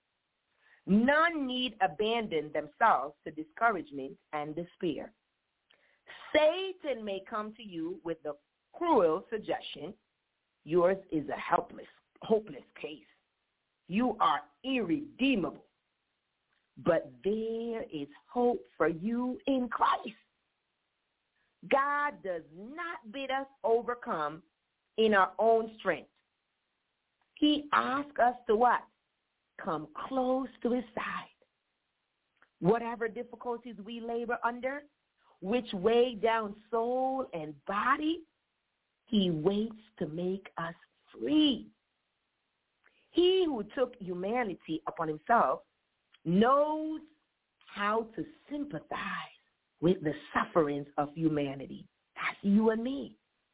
None need abandon themselves to discouragement and despair. Satan may come to you with the cruel suggestion, yours is a hopeless case. You are irredeemable. But there is hope for you in Christ. God does not bid us overcome in our own strength. He asks us to what? Come close to his side. Whatever difficulties we labor under, which weigh down soul and body, he waits to make us free. He who took humanity upon himself knows how to sympathize with the sufferings of humanity. That's you and me.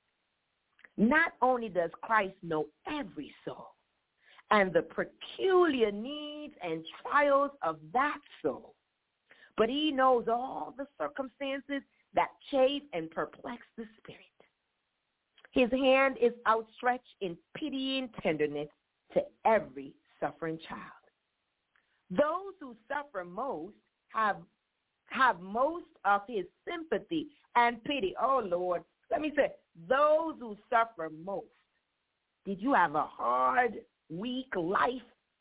Not only does Christ know every soul and the peculiar needs and trials of that soul, but he knows all the circumstances that chafe and perplex the spirit. His hand is outstretched in pitying tenderness to every suffering child. Those who suffer most have most of his sympathy and pity. Oh, Lord, let me say, those who suffer most Did you have a hard, weak life?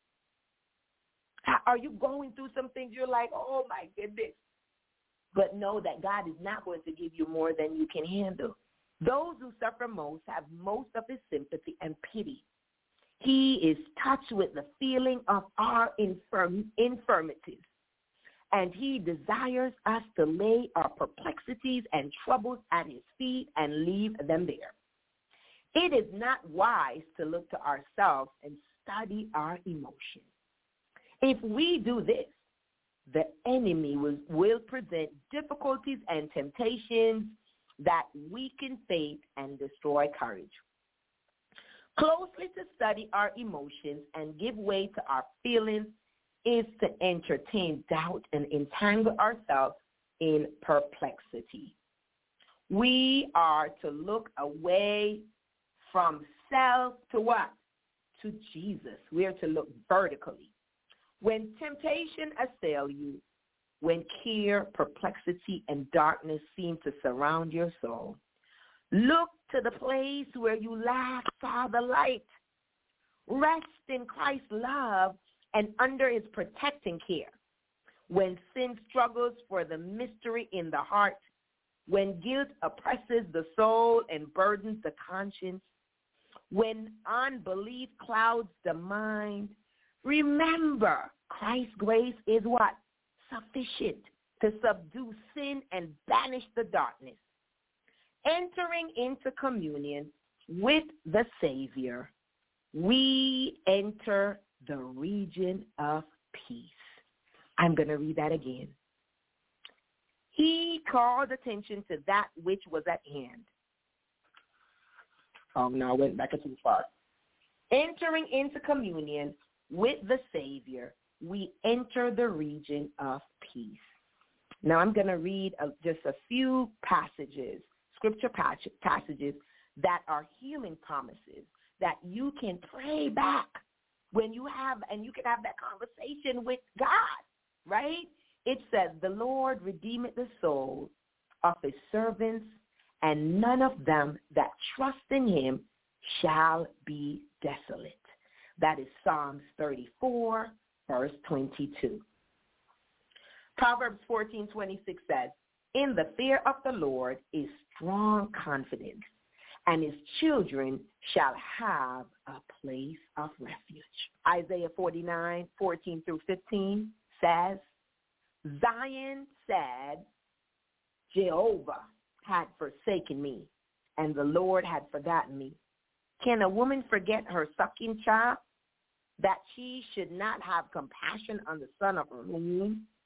Are you going through some things you're like, oh, my goodness? But know that God is not going to give you more than you can handle. Those who suffer most have most of his sympathy and pity. He is touched with the feeling of our infirmities, and he desires us to lay our perplexities and troubles at his feet and leave them there. It is not wise to look to ourselves and study our emotions. If we do this, the enemy will present difficulties and temptations that weaken faith and destroy courage. Closely to study our emotions and give way to our feelings is to entertain doubt and entangle ourselves in perplexity. We are to look away from self to what? To Jesus. We are to look vertically. When temptation assail you, when care, perplexity, and darkness seem to surround your soul, look to the place where you last saw the light. Rest in Christ's love and under his protecting care. When sin struggles for the mystery in the heart, when guilt oppresses the soul and burdens the conscience, when unbelief clouds the mind, remember, Christ's grace is what? Sufficient to subdue sin and banish the darkness. Entering into communion with the Savior, we enter the region of peace. I'm going to read that again. He called attention to that which was at hand. No, I went back too far. Entering into communion with the Savior, we enter the region of peace. Now I'm going to read just a few passages, scripture passages that are healing promises that you can pray back when you have, and you can have that conversation with God, right? It says, the Lord redeemeth the soul of his servants, and none of them that trust in him shall be desolate. That is Psalms 34, verse 22. Proverbs 14:26 says, in the fear of the Lord is strong confidence, and his children shall have a place of refuge. Isaiah 49:14-15 says, Zion said, Jehovah had forsaken me, and the Lord had forgotten me. Can a woman forget her sucking child, that she should not have compassion on the son of her womb?